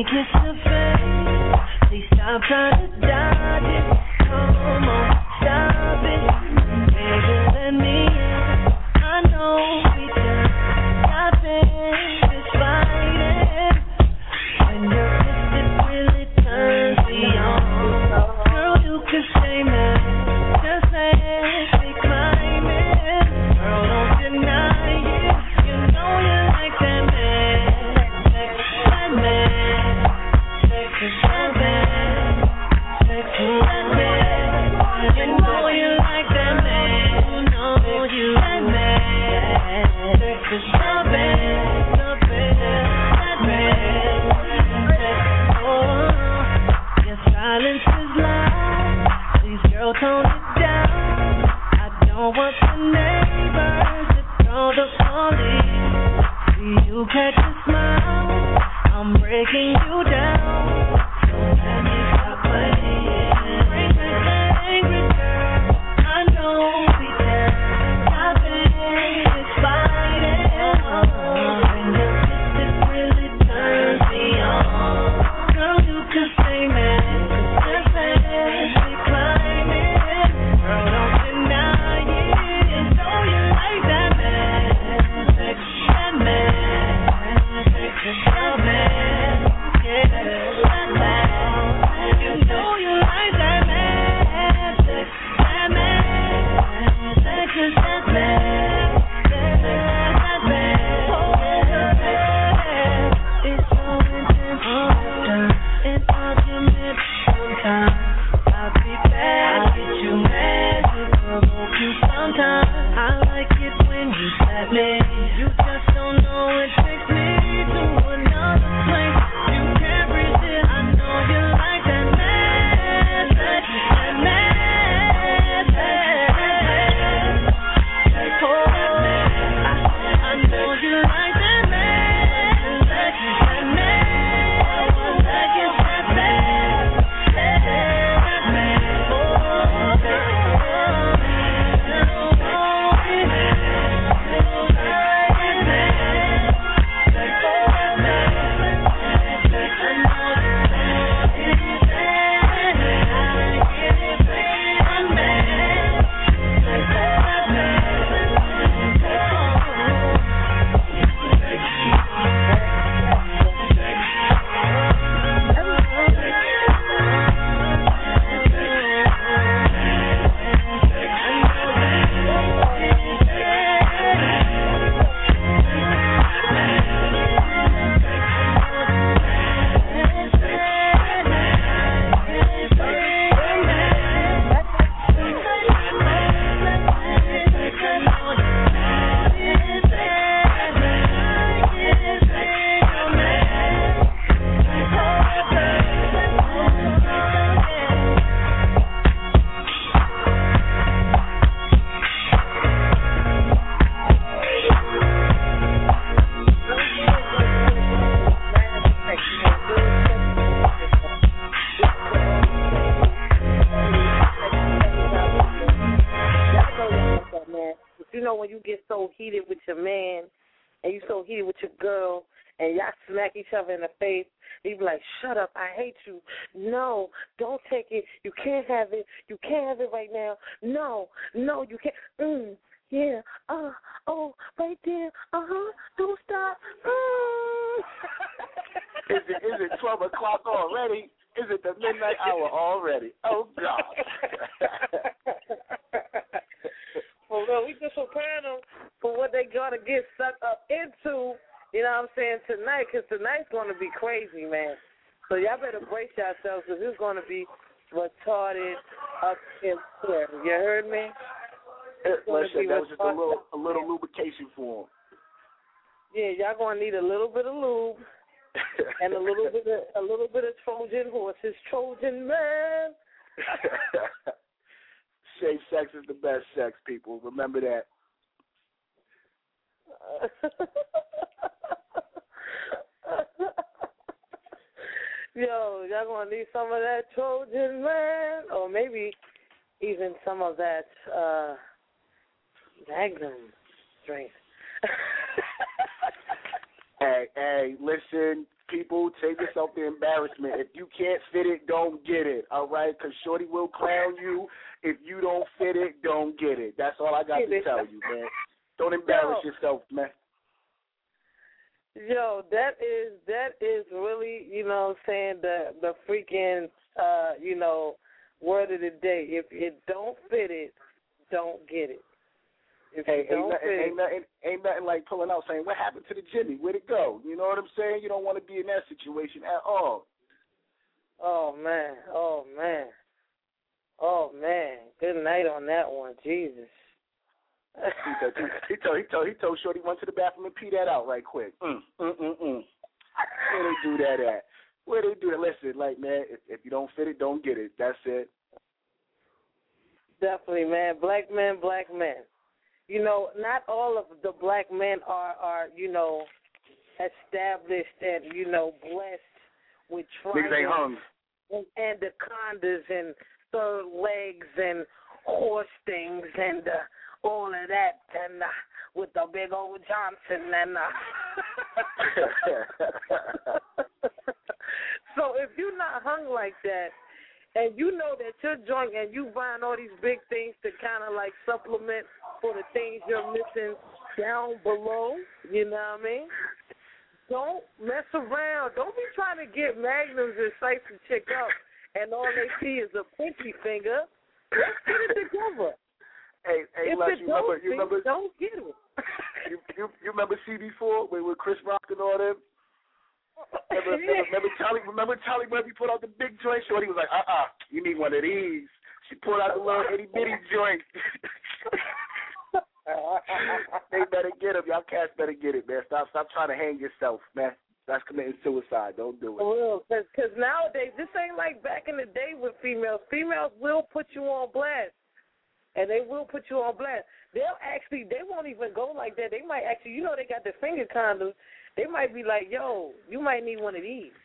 kiss your face. Please stop trying to dodge it. Come on, stop it. Baby, let me in. I know we just got finished fighting. When your kiss, it really turns me on. Girl, you can stay mad. Just let me climb it. Girl, don't deny it. You know you like that man. That man. Sex is so bad. Sex is that man. You know you like that man. You know you that man. Sex is so bad. So bad. That man. Oh, your silence is loud. Please, girl, tone it down. I don't want the neighbors to call the police. See you catch a smile. I'm breaking you down. So let me stop playing. Bring back that angry girl. I know we can stop it. It's fighting. When your kiss, it really turns me on. Girl, you can stay mad. Just let me climb it. Girl, don't deny it. You know you like that man. Sex, that man. Sex is so bad. Yeah, that man. You know you like that man. Sex, that man. Sex is that man. That man. Oh, it's so intense all the time. An argument sometimes. I'll be bad, I'll get you mad, to provoke you sometimes. I like it when you slap me. You just don't know it takes me to another place. You can't resist. I know you like that man. That man. That man. Oh, I, I know you like that man. That man. That is that man. That man. Oh, When you get so heated with your man and you so heated with your girl and y'all smack each other in the face, you be like, shut up, I hate you. No, don't take it. You can't have it. You can't have it right now. No, no, you can't. Mm, yeah, uh, oh, right there. Uh-huh, don't stop. Mm. Is it is it twelve o'clock already? Is it the midnight hour already? Oh God. For real, we just prepare them for what they gonna get sucked up into. You know what I'm saying, tonight, because tonight's gonna be crazy, man. So y'all better brace yourselves, because it's gonna be retarded up in here. You heard me? Listen, that was just a little a little lubrication for them. Yeah, y'all gonna need a little bit of lube and a little bit of a little bit of Trojan horses, Trojan man. Safe sex is the best sex, people. Remember that. Yo, y'all gonna need some of that Trojan man, or maybe even some of that uh, Magnum strength. Hey, hey, listen, people, save yourself the embarrassment. If you can't fit it, don't get it, all right? Because Shorty will clown you. If you don't fit it, don't get it. That's all I got to tell you, man. Don't embarrass Yo. yourself, man. Yo, that is that is really, you know what I'm saying, the the freaking uh, you know, word of the day. If it don't fit it, don't get it. If Hey, it ain't don't nothing, fit ain't, it, nothing, ain't nothing like pulling out saying, what happened to the Jimmy? Where'd it go? You know what I'm saying? You don't want to be in that situation at all. oh man, oh man. Oh man. Good night on that one, Jesus. He told, he told, he told, he told Shorty went to the bathroom and pee that out right quick. Mm, mm, mm, mm. Where they do that at? Where they do that? Listen, like, man, if, if you don't fit it, don't get it. That's it. Definitely, man. Black men, black men. You know, not all of the black men are, are you know, established and, you know, blessed with Niggas ain't hung. and anacondas and third legs and horse things and uh, all of that, and uh, with the big old Johnson and uh, so if you're not hung like that, and you know that you're drunk and you buying all these big things to kind of like supplement for the things you're missing down below, you know what I mean? Don't mess around. Don't be trying to get magnums and siphs and chick up, and all they see is a pinky finger. Let's get it together. Hey, hey, if Les, it you remember, don't you fit, remember, don't get it. you, you, you remember C B four with, with Chris Rock and all them? Remember, remember, remember Charlie? Remember Charlie Murphy put out the big joint? Shorty was like, uh, uh you need one of these. She pulled out the little itty bitty joint. They better get them. Y'all cats better get it, man. Stop, stop trying to hang yourself, man. That's committing suicide. Don't do it. For real, because nowadays this ain't like back in the day with females. Females will put you on blast, and they will put you on blast. They'll actually, they won't even go like that. They might actually, you know, they got the finger condoms. They might be like, yo, you might need one of these.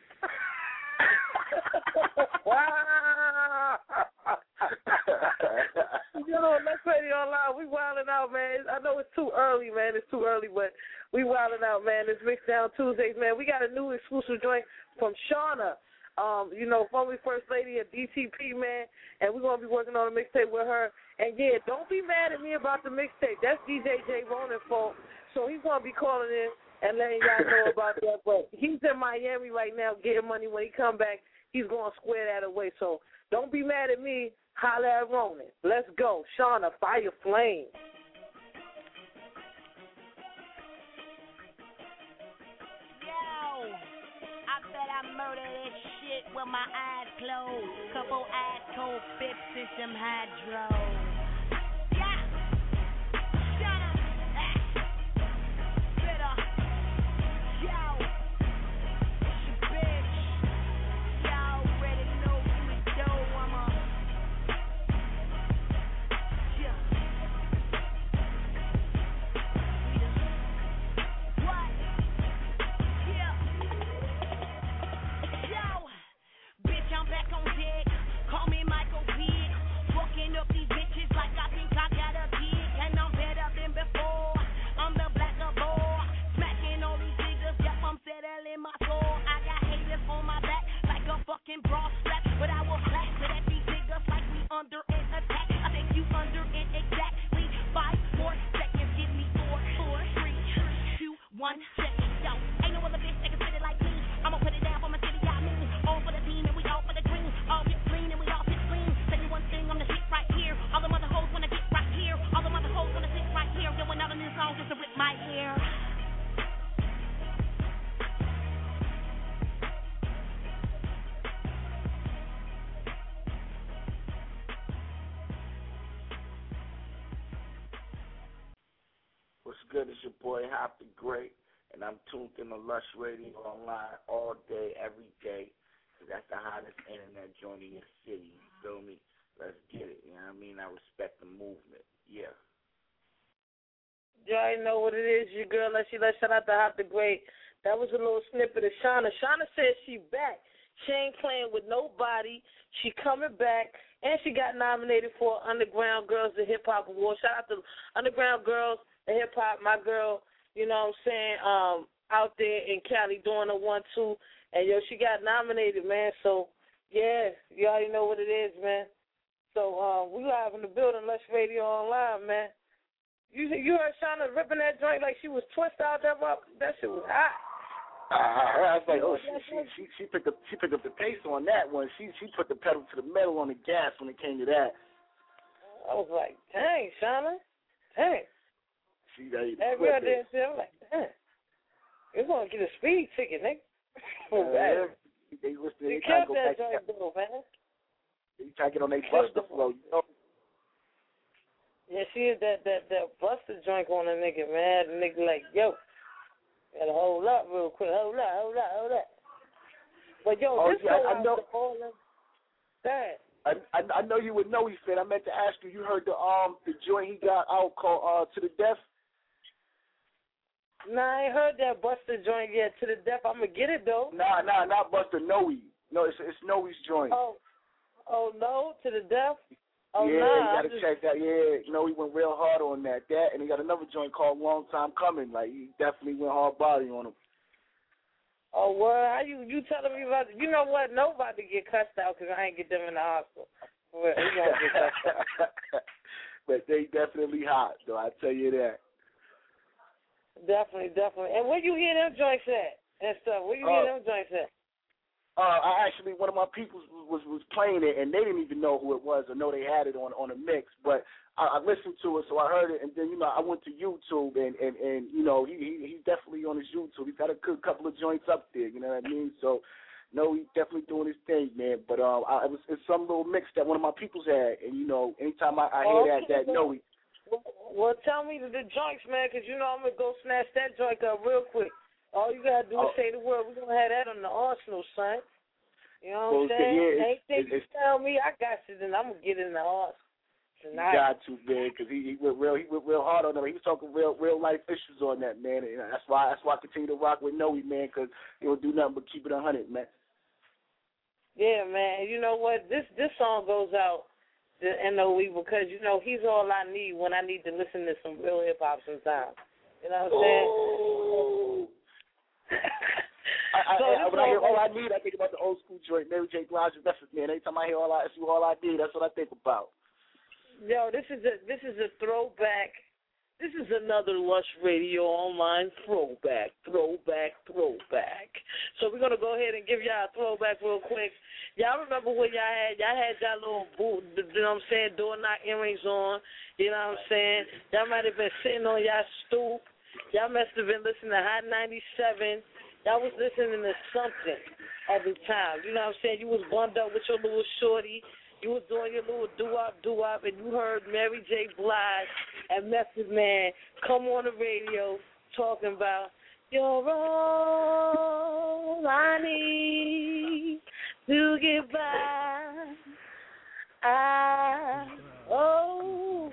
You know, let's play it online. We wilding out, man. I know it's too early, man. It's too early, but we wilding out, man. It's Mixdown Tuesdays, man. We got a new exclusive joint from Shauna, um, you know, formerly First Lady of D T P, man, and we're going to be working on a mixtape with her. And, yeah, don't be mad at me about the mixtape. That's D J J Ronan fault, so he's going to be calling in and letting y'all know about that. But he's in Miami right now getting money. When he come back, he's going to square that away. So don't be mad at me. Holla at Ronan. Let's go. Shauna, Fire Flame. Yo, I bet I murder this shit with my eyes closed. Couple ass cold fits in some hydro. Yeah. Shauna. Bitter. Yo. It's your bitch. Y'all already know who we do. I'm a up these bitches like I think I got a gig, and I'm better than before. I'm the blacker boy, smacking all these niggas. Yep, I'm settling my soul. I got haters on my back like a fucking bra strap, but I will clap it at these niggas like we under an attack. I think you under it exactly. Five more seconds, give me four, four, three, two, one. Check it, yo. Ain't no other bitch that can spit it like me. I'ma put it down for my city, I mean. All for the team and we all for the green. All get clean and we all get clean. Tell you one thing, I'm the shit right here. All the mother hoes wanna get right here. All the mother hoes wanna sit right here. Going out on this song just to rip my hair. What's good? It's your boy Hop the Great, and I'm tuned in to Lush Radio online all day, every day. That's the hottest internet joint in your city. You feel me? Let's get it. You know what I mean? I respect the movement. Yeah. You already know what it is. Your girl, let's let's shout out to Hop the Great. That was a little snippet of Shauna. Shauna says she back. She ain't playing with nobody. She coming back, and she got nominated for Underground Girls the Hip Hop Award. Shout out to Underground Girls the Hip Hop. My girl, you know what I'm saying? Um, out there in Cali doing a one two, and yo, she got nominated, man. So yeah, you already know what it is, man. So uh, we live in the building, Lush Radio Online, man. You you heard Shauna ripping that joint like she was twisted out there, bro? That shit was hot. Uh, I was like, oh, she, she she she picked up she picked up the pace on that one. She she put the pedal to the metal on the gas when it came to that. I was like, dang, Shauna, dang. She ready to that flip girl it. did. I'm like, dang, you're gonna get a speed ticket, nigga. Uh, they listen. They you try to killed go that back. joint, though, man. They try to get on their buster flow, you know. Yeah, she is that that that buster joint on a nigga, man. The nigga like, yo. Gotta hold up real quick. Hold up, hold up, hold up. But yo, oh, this yeah, go I, I know. That. I, I I know you would know he said. I meant to ask you. You heard the um the joint he got out called uh To the Death. Nah, I ain't heard that Buster joint yet. To the Death. I'ma get it though. Nah, nah, not Buster. Noe. No, it's it's Noe's joint. Oh, oh no, To the Death. Oh yeah, nah, you gotta just... check that. Yeah, you know he went real hard on that. That and he got another joint called Long Time Coming. Like he definitely went hard body on him. Oh well, how you you telling me about? You know what? Nobody get cussed out because I ain't get them in the hospital. Well, we gonna get cussed out. But they definitely hot, though. I tell you that. Definitely, definitely. And where you hear them joints at and stuff? Where you uh, hear them joints at? Uh, I actually, one of my people was was playing it, and they didn't even know who it was or know they had it on on a mix. But I, I listened to it, so I heard it, and then you know I went to YouTube, and and, and you know he, he he's definitely on his YouTube. He's got a good couple of joints up there. You know what I mean? So no, he's definitely doing his thing, man. But um, I, it was it's some little mix that one of my people's had, and you know anytime I, I hear oh, that that no. Well, well, tell me the, the joints, man, because you know I'm gonna go snatch that joint up real quick. All you gotta do oh. is say the word. We're gonna have that on the Arsenal, son. You know what well, I'm saying? Yeah, Anything you tell me, I got you. Then I'm gonna get in the Arsenal tonight. You got to, man, because he, he went real. He went real hard on that. He was talking real, real life issues on that, man. And that's why. That's why I continue to rock with Noe, man, because he don't do nothing but keep it a hundred, man. Yeah, man. You know what? This this song goes out to Noe because you know he's all I need when I need to listen to some real hip hop sometimes. You know what I'm saying? Oh. I, so I, I, when I hear all all I need, I think about the old school joint, Mary J. Blige. That's it, man. Anytime I hear all I, see all I need, that's what I think about. Yo, this is a this is a throwback. This is another Lush Radio Online throwback, throwback, throwback. So we're gonna go ahead and give y'all a throwback real quick. Y'all remember when y'all had y'all had y'all little boot, you know what I'm saying, door knock earrings on. You know what I'm saying? Y'all might have been sitting on y'all stoop. Y'all must have been listening to Hot ninety-seven. Y'all was listening to something at the time. You know what I'm saying? You was bundled up with your little shorty. You was doing your little doo-wop, doo-wop, and you heard Mary J. Blige and Method Man come on the radio talking about, you're all I need to get by. I, oh.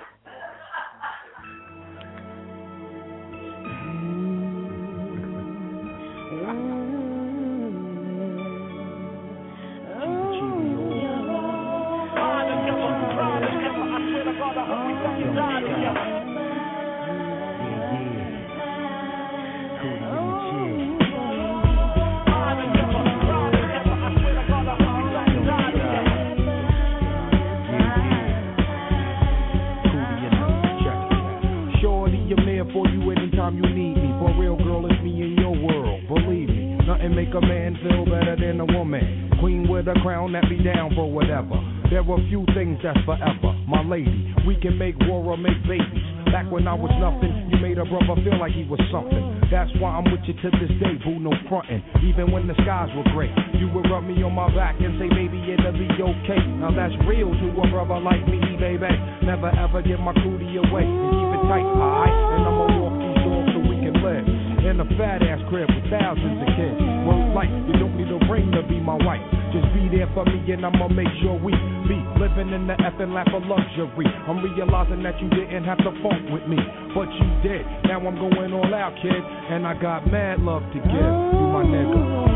For you anytime you need me. For real, girl, it's me in your world. Believe me, nothing make a man feel better than a woman. Queen with a crown that be down for whatever. There are few things that's forever. My lady, we can make war or make babies. Back when I was nothing, you made a brother feel like he was something. That's why I'm with you to this day, boo, no frontin'. Even when the skies were gray, you would rub me on my back and say, baby, it'll be okay. Now that's real to a brother like me, baby. Never ever give my cootie away and keep it tight, alright? And I'ma walk these dogs so we can live in a fat ass crib with thousands of kids. Word life, you don't need a ring to be my wife. Just be there for me and I'ma make sure we be living in the effing lap of luxury. I'm realizing that you didn't have to funk with me, but you did. Now I'm going all out, kid, and I got mad love to give you, my nigga.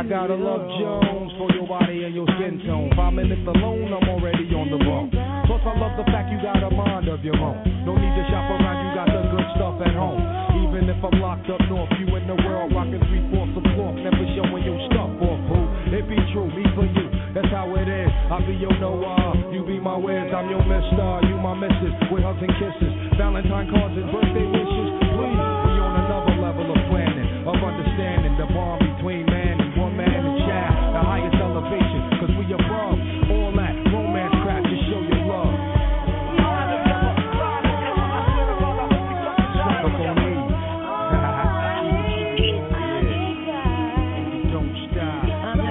gotta love Jones for your body and your skin tone. Five minutes alone, I'm already on the bone. Plus, I love the fact you got a mind of your own. No need to shop around, you got the good stuff at home. Even if I'm locked up north, you in the world rocking three fourths of cloth, never showing your stuff off, boo. It be true, me for you, that's how it is. I be your Noah, you be my Wiz, I'm your mister, you my missus, with hugs and kisses, Valentine cards and birthday wishes. Please, we on another level of planning, of understanding the bond between man and woman and child, the highest elevation, cause we above all that romance crap, just show your love. Suck up on me. Don't stop.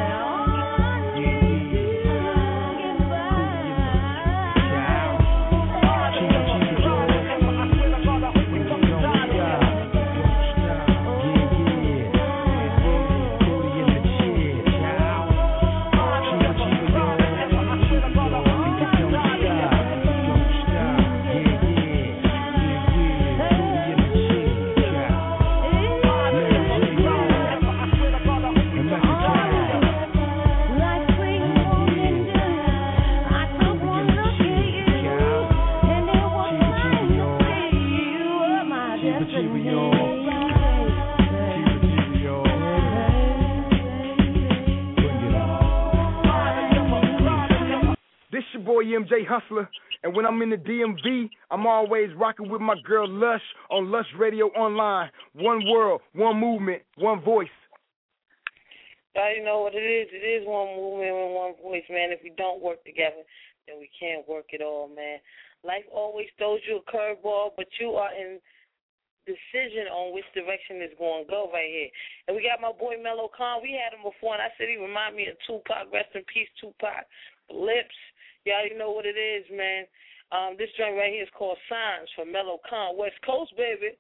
M J Hustler, and when I'm in the D M V, I'm always rocking with my girl Lush on Lush Radio Online. One world, one movement, one voice. You know what it is? It is one movement and one voice, man. If we don't work together, then we can't work at all, man. Life always throws you a curveball, but you are in decision on which direction it's going to go right here. And we got my boy Mellow Khan. We had him before, and I said he remind me of Tupac. Rest in peace, Tupac. Lips. You already know what it is, man. Um, this joint right here is called Signs from Mellow Khan. West Coast, baby.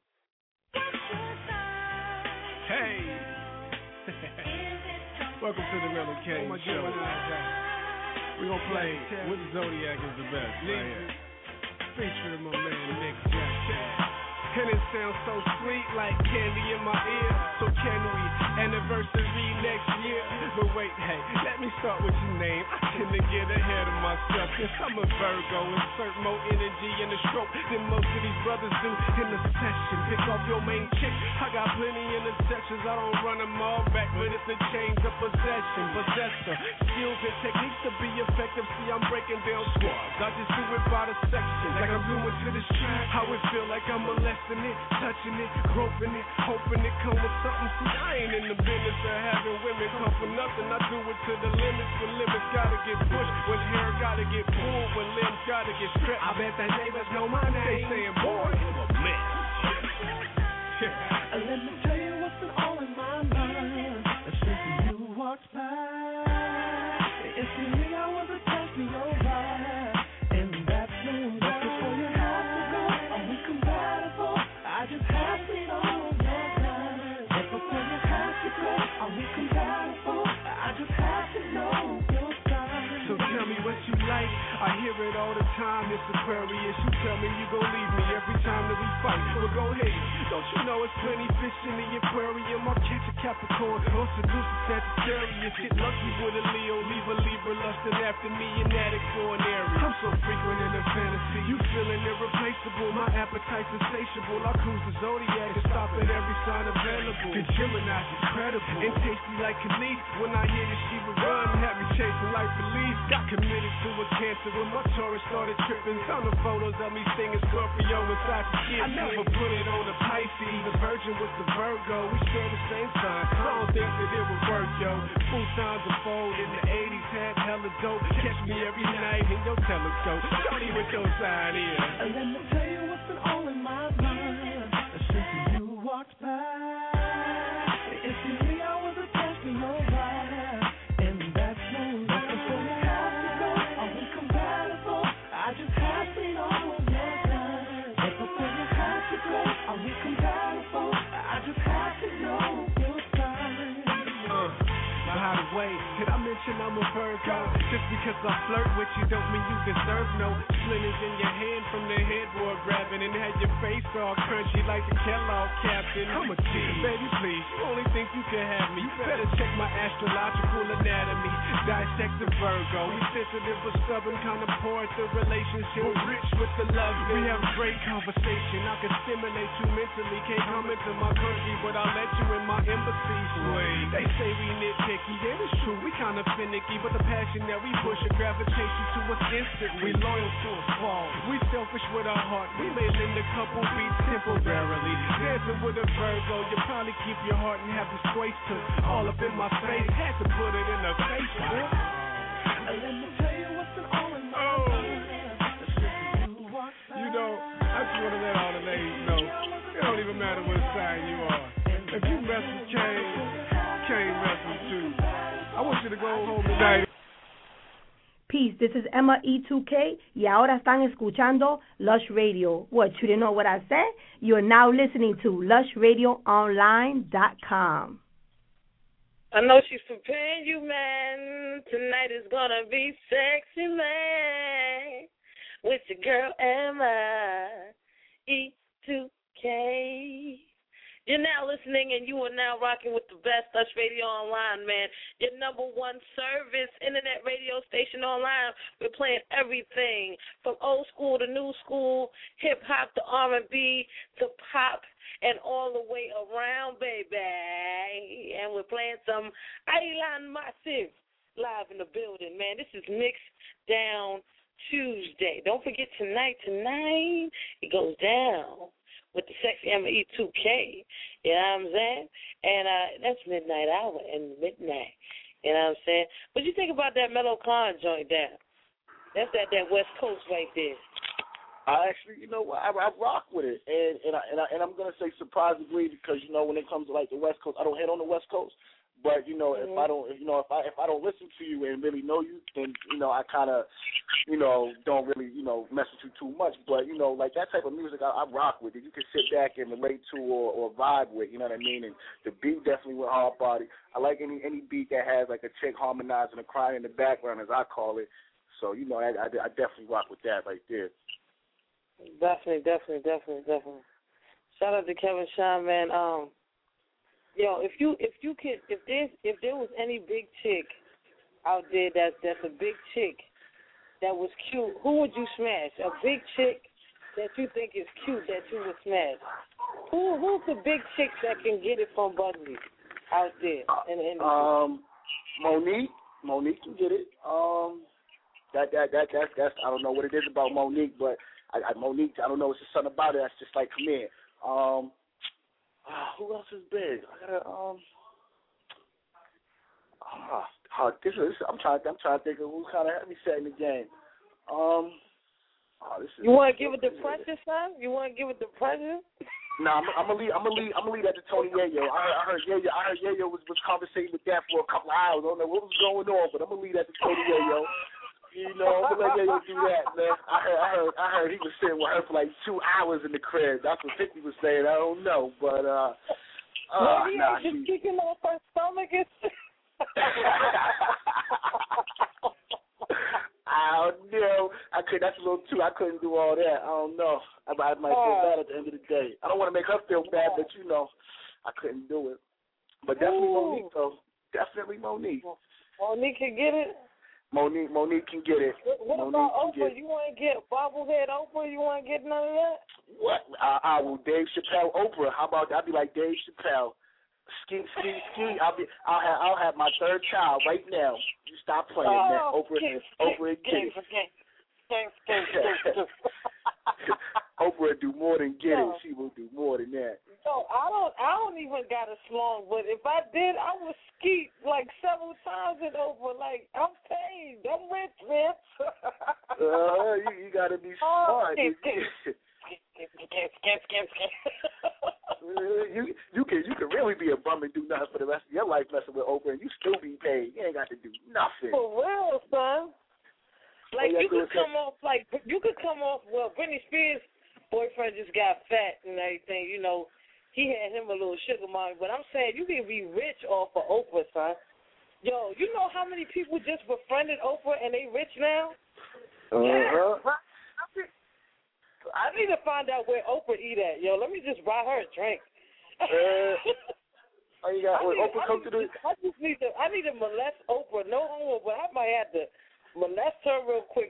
Hey. Welcome to the Mellow Kane oh Show. We're going to play Which Zodiac is the best right here. Featuring my man Nick Jackson. And it sounds so sweet like candy in my ear. So can we anniversary next year? But wait, hey, let me start with your name. I tend to get ahead of myself, cause I'm a Virgo. Insert more energy in the stroke than most of these brothers do in the session. Pick off your main chick. I got plenty in the sessions. I don't run them all back, but it's a change of possession. Possessor, skills and techniques to be effective. See, I'm breaking down squads. I just do it by the section. Like I'm doing to the street. How it feel like I'm molesting it, touching it, groping it, hoping it come with something. See, I ain't in the business of having women come for nothing. I do it to the limits. When limits gotta get pushed, when hair gotta get pulled, when limbs gotta get stripped. I bet that neighbors know my name. They saying, boy, you a mess. Let me tell you what's been all in my mind since you walked by. It's me, I was attached to your vibe, and that's no doubt. Before you have to go, are we compatible? I just have to know your time. But before you have to go, are we compatible? I just have to know your time. So tell me what you like. I hear it all the time. It's Aquarius. You tell me you gon' leave me every time that we fight. Well, go ahead. Don't you know it's plenty fish in the aquarium? I'll catch a Capricorn or seduce a Sagittarius. Get lucky with a Leo, leave a Libra lusting after me and addict for an Aries. I'm so frequent in the fantasy. You feeling irreplaceable. My appetite's insatiable. I cruise the zodiac and stop at every sign available. The Gemini's incredible and tasty like Khalid. When I hear that she would run, have me chasing like police. Got committed to a cancer when my Taurus started tripping. Found the photos of me singing Scorpio inside the kitchen. I never put it on the Pisces. The Virgin was the Virgo. We share the same sign. I don't think that it would work, yo. Full times of fold in the eighties had hella dope. Catch me every night in your telescope. Show me what your sign is. And let me tell you what's been all in my mind since you walked by. It's me, I was attached to your vibe, and that's no lie. Before you have to go, are we compatible? I just have to know your time. But before you have to go, are we compatible? I just have to know your time. Uh, now how to wait? Did I mention I'm a Virgo? Just because I flirt with you don't mean you deserve no splinters in your hand from the headboard dog rapping and had your face all crunchy like the Kellogg captain. I'm a G, baby, please. You only think you can have me? You better check my astrological anatomy. Dissect the Virgo. We sensitive but stubborn, kind of poor at the relationship. We're rich with the love. We have great conversation. I can stimulate you mentally. Can't come into my country, but I'll let you in my embassy. Wait, they say we nitpicky. Yeah, it's true. We kind of finicky, but the passion that we push it gravitates you to us instantly. We loyal to a fault. We selfish with our heart. We may lend a couple beats temporarily. Dancing with a Virgo, you probably keep your heart and have disgrace to all up in my face. Had to put it in her face. Huh? Let me tell you what's been all in my mind. You know, I just want to let all the ladies know, it don't even matter what sign you are. If you mess with Kane, Kane mess with you. I want you to go home tonight. Peace, this is Emma E two K y ahora están escuchando Lush Radio. What, you didn't know what I said? You are now listening to lush radio online dot com. I know she's preparing you, man. Tonight is gonna be sexy, man. With your girl Emma E two K. You're now listening, and you are now rocking with the best Lush Radio Online, man. Your number one service, internet radio station online. We're playing everything from old school to new school, hip-hop to R and B to pop, and all the way around, baby. And we're playing some Island Massive live in the building, man. This is Mix Down Tuesday. Don't forget tonight, tonight, it goes down with the sexy Emma E two K, you know what I'm saying? And uh, that's midnight hour and midnight, you know what I'm saying? What you think about that Mellow Con joint there? That's that, that West Coast right there. I actually, you know what, I, I rock with it, and and I, and, I, and I'm gonna say surprisingly because you know when it comes to like the West Coast, I don't hit on the West Coast, but you know mm-hmm. if I don't, you know if I if I don't listen to you and really know you, then you know I kind of, you know, don't really you know mess with you too much. But you know like that type of music, I, I rock with it. You can sit back and relate to or, or vibe with, you know what I mean? And the beat definitely went hard body. I like any any beat that has like a chick harmonizing and crying in the background, as I call it. So you know I, I, I definitely rock with that right there. Definitely, definitely, definitely, definitely. Shout out to Kevin Shine, man. Um, yo, if you if you could if there's if there was any big chick out there that that's a big chick that was cute, who would you smash? A big chick that you think is cute that you would smash. Who who's the big chicks that can get it from Bugsy out there in the industry? Um, Monique, Monique can get it. Um, that that that that's that's I don't know what it is about Monique, but. I, I Monique, I don't know, it's just something about it that's just like, come in. Um, uh, who else is big? I gotta, um, uh, uh, this is, I'm trying, I'm trying to think of who's kind of heavy set in the game. Um, oh, this is, you want to give it the pressure, son? You want to give it the pressure? No, nah, I'm, I'm gonna leave. I'm gonna leave. I'm gonna leave that to Tony Yayo. I heard, I heard Yayo. I heard Yayo was was conversating with that for a couple of hours. I don't know what was going on, but I'm gonna leave that to Tony Yayo. You know, I'm gonna let Yayo do that, man. I heard, I heard, I heard he was sitting with her for like two hours in the crib. That's what Vicky was saying. I don't know, but uh, uh, well, he nah, just she... kicking off her stomach. I don't know. I could. That's a little too. I couldn't do all that. I don't know. I, I might feel bad at the end of the day. I don't want to make her feel bad, but you know, I couldn't do it. But definitely Ooh. Monique, though. Definitely Monique. Monique can get it. Monique, Monique can get it. What, what Monique about Oprah? Get You want to get bobblehead Oprah? You want to get none of that? What? I, I will Dave Chappelle Oprah. How about that? I'll be like Dave Chappelle. Ski, ski, ski. I'll be. I'll have. I'll have my third child right now. You stop playing, oh, man. Oprah. King, Oprah and King, get King, King, King, King, Oprah do more than get no. it. She will do more than that. No, I don't. I don't even got a slong. But if I did, I would skeet like several times it over. Like I'm paid. I'm rich, man. uh, you, you gotta be smart. Oh, you you can you can really be a bum and do nothing for the rest of your life messing with Oprah, and you still be paid. You ain't got to do nothing. For real, son. Like oh, you could come off like you could come off. Well, Britney Spears' boyfriend just got fat and everything. You know, he had him a little sugar mommy. But I'm saying you can be rich off of Oprah, son. Yo, you know how many people just befriended Oprah and they rich now? Uh huh. Yeah. I need to find out where Oprah eat at, yo. Let me just buy her a drink. Uh, oh, you got, I wait, need, Oprah I come need, to the... I just need to, I need to molest Oprah. No homo, but I might have to molest her real quick.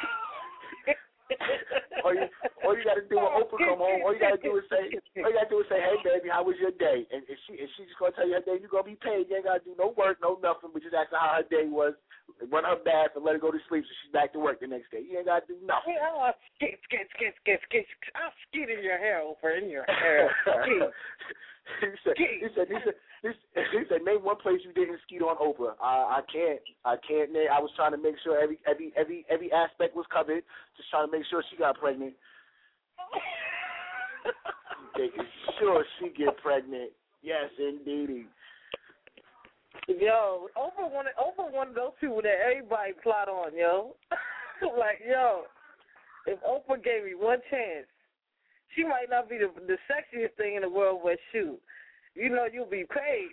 all you, all you got to do when Oprah come home, all you got to do is say, all you got to do is say, hey, baby, how was your day? And if she, if she just going to tell you her day, you're going to be paid. You ain't got to do no work, no nothing, but just ask her how her day was, run her bath, and let her go to sleep so she's back to work the next day. You ain't got to do nothing. Yeah, I'll skit, skit, skit, skit, skit. I'll skit in your hair, Oprah, in your hair. he said, he said, he said, he said, he said, name one place you didn't skeet on Oprah. I, I can't, I can't name. I was trying to make sure every, every, every, every aspect was covered. Just trying to make sure she got pregnant. Making sure she get pregnant. Yes, indeedy. Yo, Oprah one, Oprah one of those people that everybody plot on, yo. Like, yo, if Oprah gave me one chance, she might not be the, the sexiest thing in the world, but shoot, you know you'll be paid.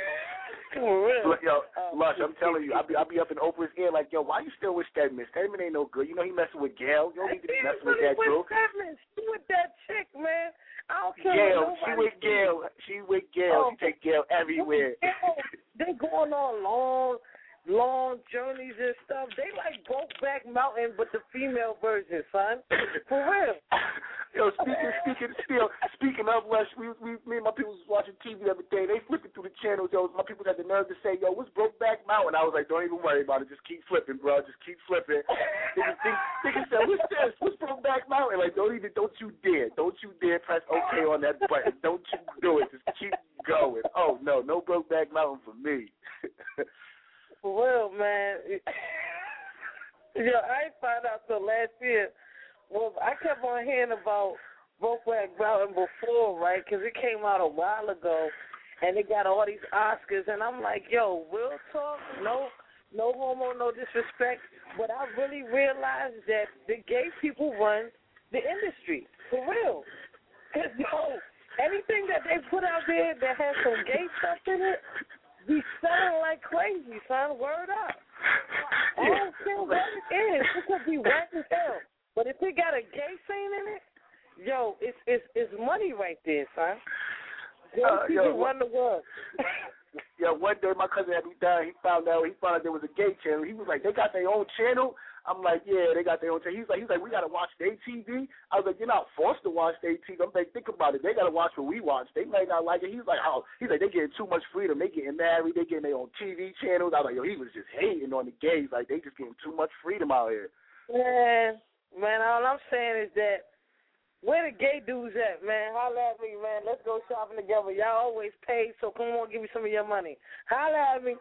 For real. Look, yo, um, Lush, I'm telling you, I'll be, I'll be up in Oprah's ear like, yo, why you still with Stedman? Stedman ain't no good. You know he messing with Gail. You don't need to be messing with that girl. She with that chick, man. I don't care Gail, what she nobody with Gail. She with Gail. Oh, she take Gail everywhere. They going on long, long journeys and stuff. They like Brokeback Mountain, but the female version, son. For real. Yo, speaking, speaking, still, speaking of Lush, we, we, me and my people was watching T V the other day. They flipping through the channels. Yo, my people had the nerve to say, yo, what's Brokeback Mountain? I was like, don't even worry about it. Just keep flipping, bro. Just keep flipping. Niggas said, what's this? What's Brokeback Mountain? Like, don't even, don't you dare. Don't you dare press OK on that button. Don't you do it. Just keep going. Oh, no, no Brokeback Mountain for me. For real, man. Yo, I ain't found out till last year. Well, I kept on hearing about Brokeback Mountain before, right? Because it came out a while ago, and it got all these Oscars, and I'm like, yo, real talk, no, no homo, no disrespect, but I really realized that the gay people run the industry, for real. Because, yo, anything that they put out there that has some gay stuff in it, be selling like crazy, son. Word up. I don't care what it is. It could be whack as hell. But if it got a gay scene in it, yo, it's it's it's money right there, son. Gay Uh, people yo, run the world. Yeah, one day my cousin had me down. He found out he found out there was a gay channel. He was like, they got their own channel. I'm like, yeah, they got their own channel. He's like, he's like, we gotta watch their T V. I was like, you're not forced to watch their T V. I'm like, think about it. They gotta watch what we watch. They might not like it. He's like, oh, he's like, they getting too much freedom. They getting married. They getting their own T V channels. I was like, yo, he was just hating on the gays. Like, they just getting too much freedom out here. Man, man, all I'm saying is that where the gay dudes at, man? Holla at me, man. Let's go shopping together. Y'all always pay, so come on, give me some of your money. Holla at me.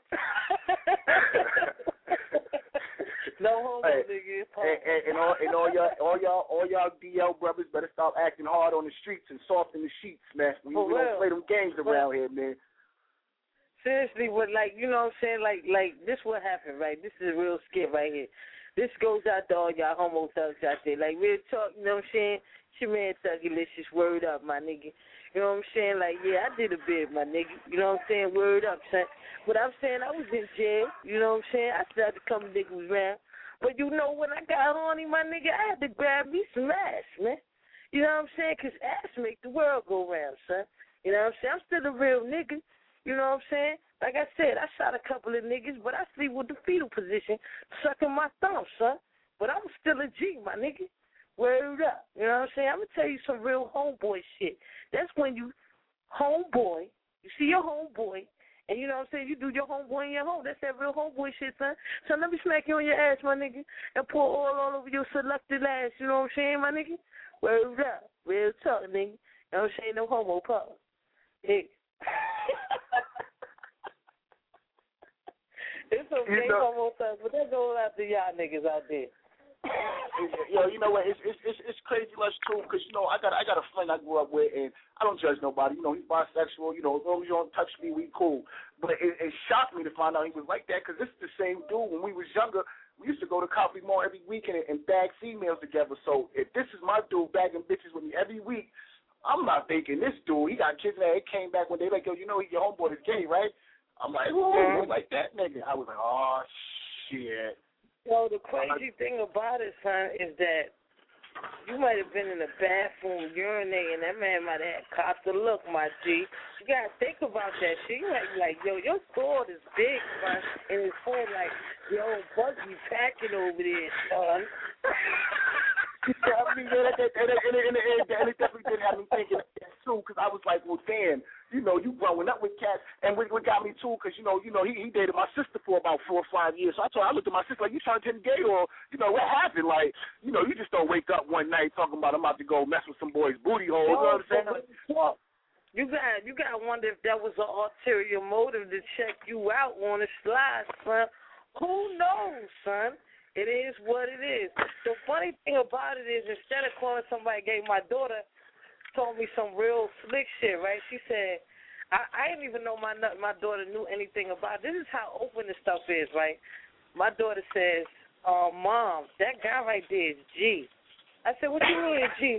No homo, hey, nigga. And, and, and all and all y'all all y'all all y'all D L brothers better stop acting hard on the streets and soft in the sheets, man. We, we don't play them games around here, man. Seriously, what like you know what I'm saying? Like like this what happened, right? This is a real skit right here. This goes out to all y'all homo thugs out there. Like real talk, you know what I'm saying? It's your man Thuggalicious, word up, my nigga. You know what I'm saying? Like, yeah, I did a bit, my nigga. You know what I'm saying? Word up, son. But I'm saying I was in jail. You know what I'm saying? I started to come niggas around. But you know when I got on him, my nigga, I had to grab me some ass, man. You know what I'm saying? Because ass make the world go round, son. You know what I'm saying? I'm still a real nigga. You know what I'm saying? Like I said, I shot a couple of niggas, but I sleep with the fetal position, sucking my thumb, son. But I'm still a G, my nigga. Word up. You know what I'm saying? I'm going to tell you some real homeboy shit. That's when you homeboy, you see your homeboy, and you know what I'm saying, you do your homeboy in your home. That's that real homeboy shit, son. So let me smack you on your ass, my nigga, and pour oil all over your selected ass. You know what I'm saying, my nigga? Word up. Real talk, nigga. You know what I'm saying? No homo pop. Hey. It's okay, you know, homo thugs, but that goes after y'all niggas out there. Yo, you know what? It's it's it's, it's crazy, Lush, too, because you know I got I got a friend I grew up with, and I don't judge nobody. You know, he's bisexual. You know, as long as you don't touch me, we cool. But it, it shocked me to find out he was like that, because this is the same dude when we was younger. We used to go to Copley Mall every weekend and, and bag females together. So if this is my dude bagging bitches with me every week, I'm not thinking this dude. He got kids that he came back one day like, yo, you know, your homeboy is gay, right? I'm like, oh, like that nigga. I was like, oh shit. Well, the crazy thing about it, son, is that You might have been in the bathroom urinating. That man might have had copped a look, my G. You gotta think about that shit. You might be like, yo, your sword is big, son, and it's full like, yo, Buggy packing over there, son. Yeah, I mean, and, and, and, and, and, and, and it definitely did have me thinking that too, because I was like, well, damn, you know, you growing up with cats, and what, what got me too, because you know, you know, he, he dated my sister for about four or five years. So I told, I looked at my sister like, you turned him gay, or you know, what happened? Like, you know, you just don't wake up one night talking about I'm about to go mess with some boy's booty hole. You know what I'm saying? You got, you got to wonder if that was an ulterior motive to check you out on the slide, son. Who knows, son? It is what it is. The funny thing about it is, instead of calling somebody gay, my daughter told me some real slick shit, right? She said, I, I didn't even know my my daughter knew anything about it. This is how open this stuff is, right? My daughter says, uh, Mom, that guy right there is G. I said, what you mean, G?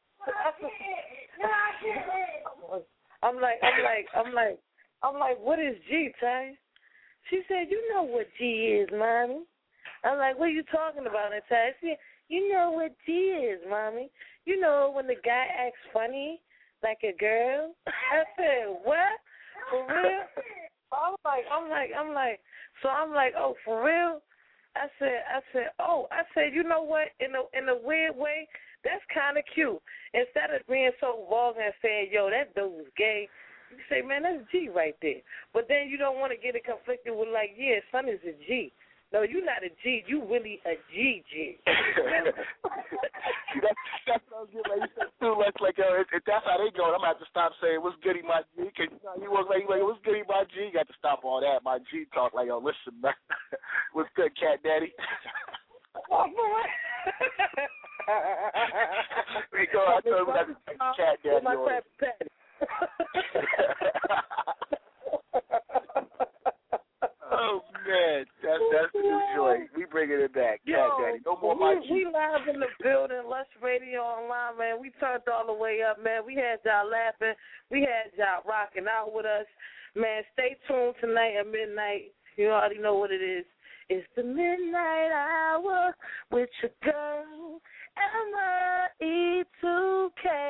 I'm like, I'm like, I'm like, I'm like, what is G, Ty? She said, you know what G is, Mommy. I'm like, what are you talking about, Ty? She said, you know what G is, Mommy. You know when the guy acts funny like a girl? I said, what? For real? I'm like, I'm like, I'm like, so I'm like, oh, for real? I said, I said, oh, I said, you know what? In a in a weird way, that's kind of cute. Instead of being so vulgar and saying, yo, that dude's gay, you say, man, that's G right there. But then you don't want to get it conflicted with like, yeah, son is a G. No, you're not a G. You really a G G. that's, that's what I was getting ready to say, too. Like, like uh, if, if that's how they go, I'm going to have to stop saying, what's goody, my G? Because you know, he was like, like, what's goody, my G? You got to stop all that. My G talk like, yo, listen, man. What's good, Cat Daddy? we go, I told him we got to take Cat Daddy on it. Oh man, that's that's the new joint. We bringing it back, Cat Yo, Daddy. No more we, my G. We live in the building, Lush Radio Online, man. We turned all the way up, man. We had y'all laughing. We had y'all rocking out with us, man. Stay tuned tonight at midnight. You already know what it is. It's the midnight hour with your girl Emma E two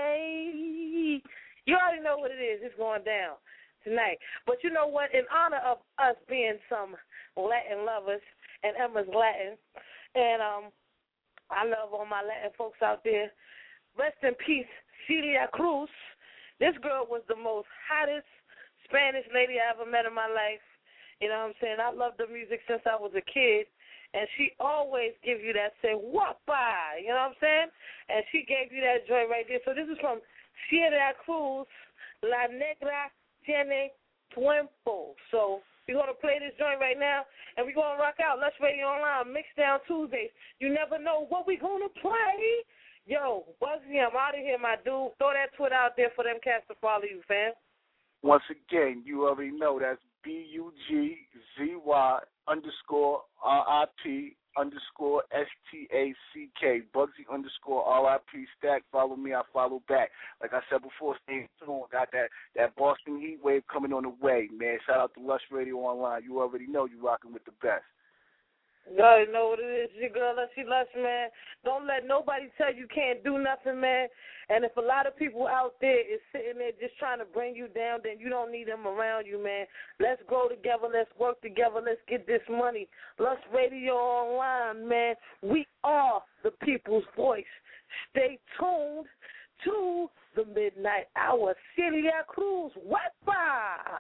K. You already know what it is. It's going down tonight. But you know what? In honor of us being some Latin lovers, and Emma's Latin, and um, I love all my Latin folks out there. Rest in peace, Celia Cruz. This girl was the most hottest Spanish lady I ever met in my life. You know what I'm saying? I loved her music since I was a kid, and she always gives you that say, guapa, you know what I'm saying? And she gave you that joy right there. So this is from Celia Cruz, La Negra Tiene Tiempo. So we're going to play this joint right now, and we're going to rock out Lush Radio Online, Mixdown Tuesdays. You never know what we're going to play. Yo, Buzzy, I'm out of here, my dude. Throw that Twitter out there for them cats to follow you, fam. Once again, you already know that's B U G Z Y underscore R I P underscore S T A C K, Bugsy underscore R I P stack. Follow me, I follow back. Like I said before, stay tuned. Got that, that Boston heat wave coming on the way, man. Shout out to Lush Radio Online. You already know you rocking with the best. You already know what it is. Your girl, Lushy Lush, man. Don't let nobody tell you can't do nothing, man. And if a lot of people out there is sitting there just trying to bring you down, then you don't need them around you, man. Let's grow together. Let's work together. Let's get this money. Lush Radio Online, man. We are the people's voice. Stay tuned to the midnight hour. Celia Cruz, Guapa.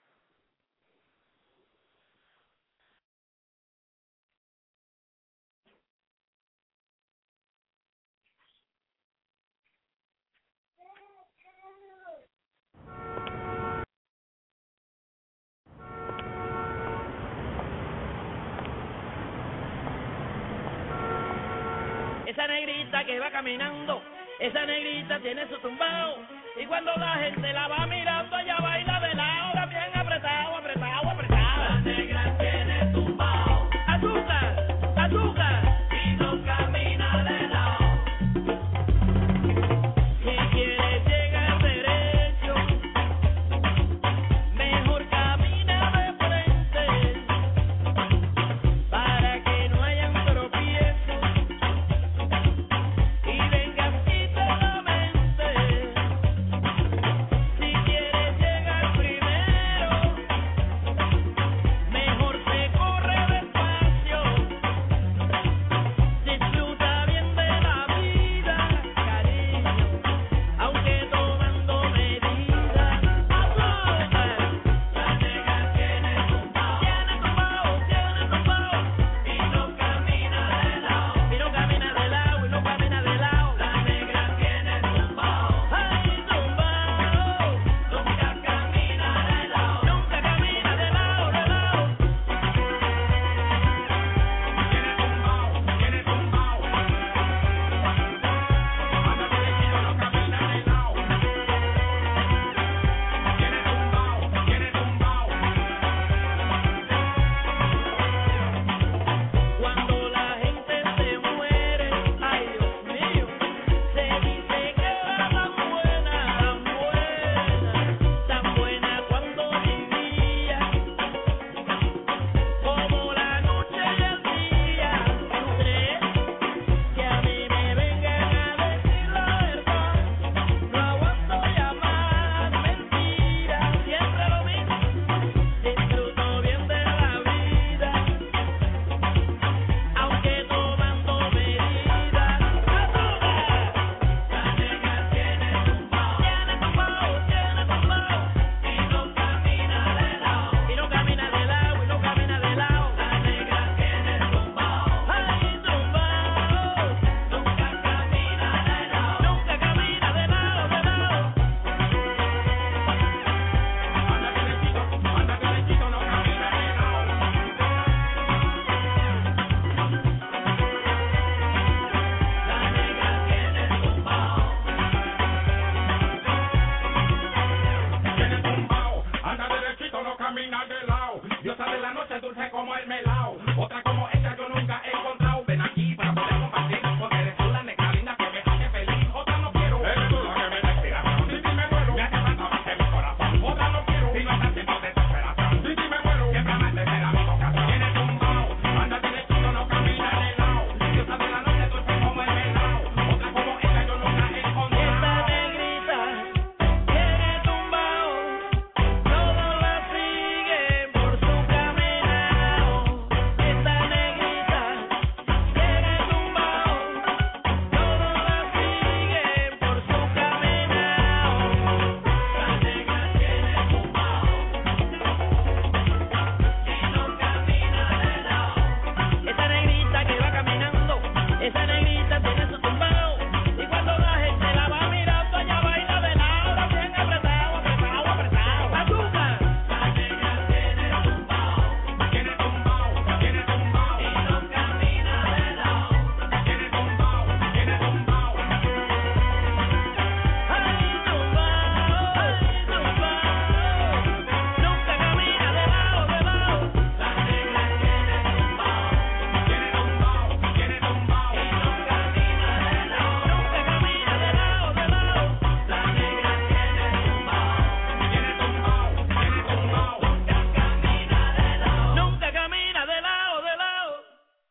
Esa negrita que va caminando, esa negrita tiene su tumbao, y cuando la gente la va mirando, ella baila de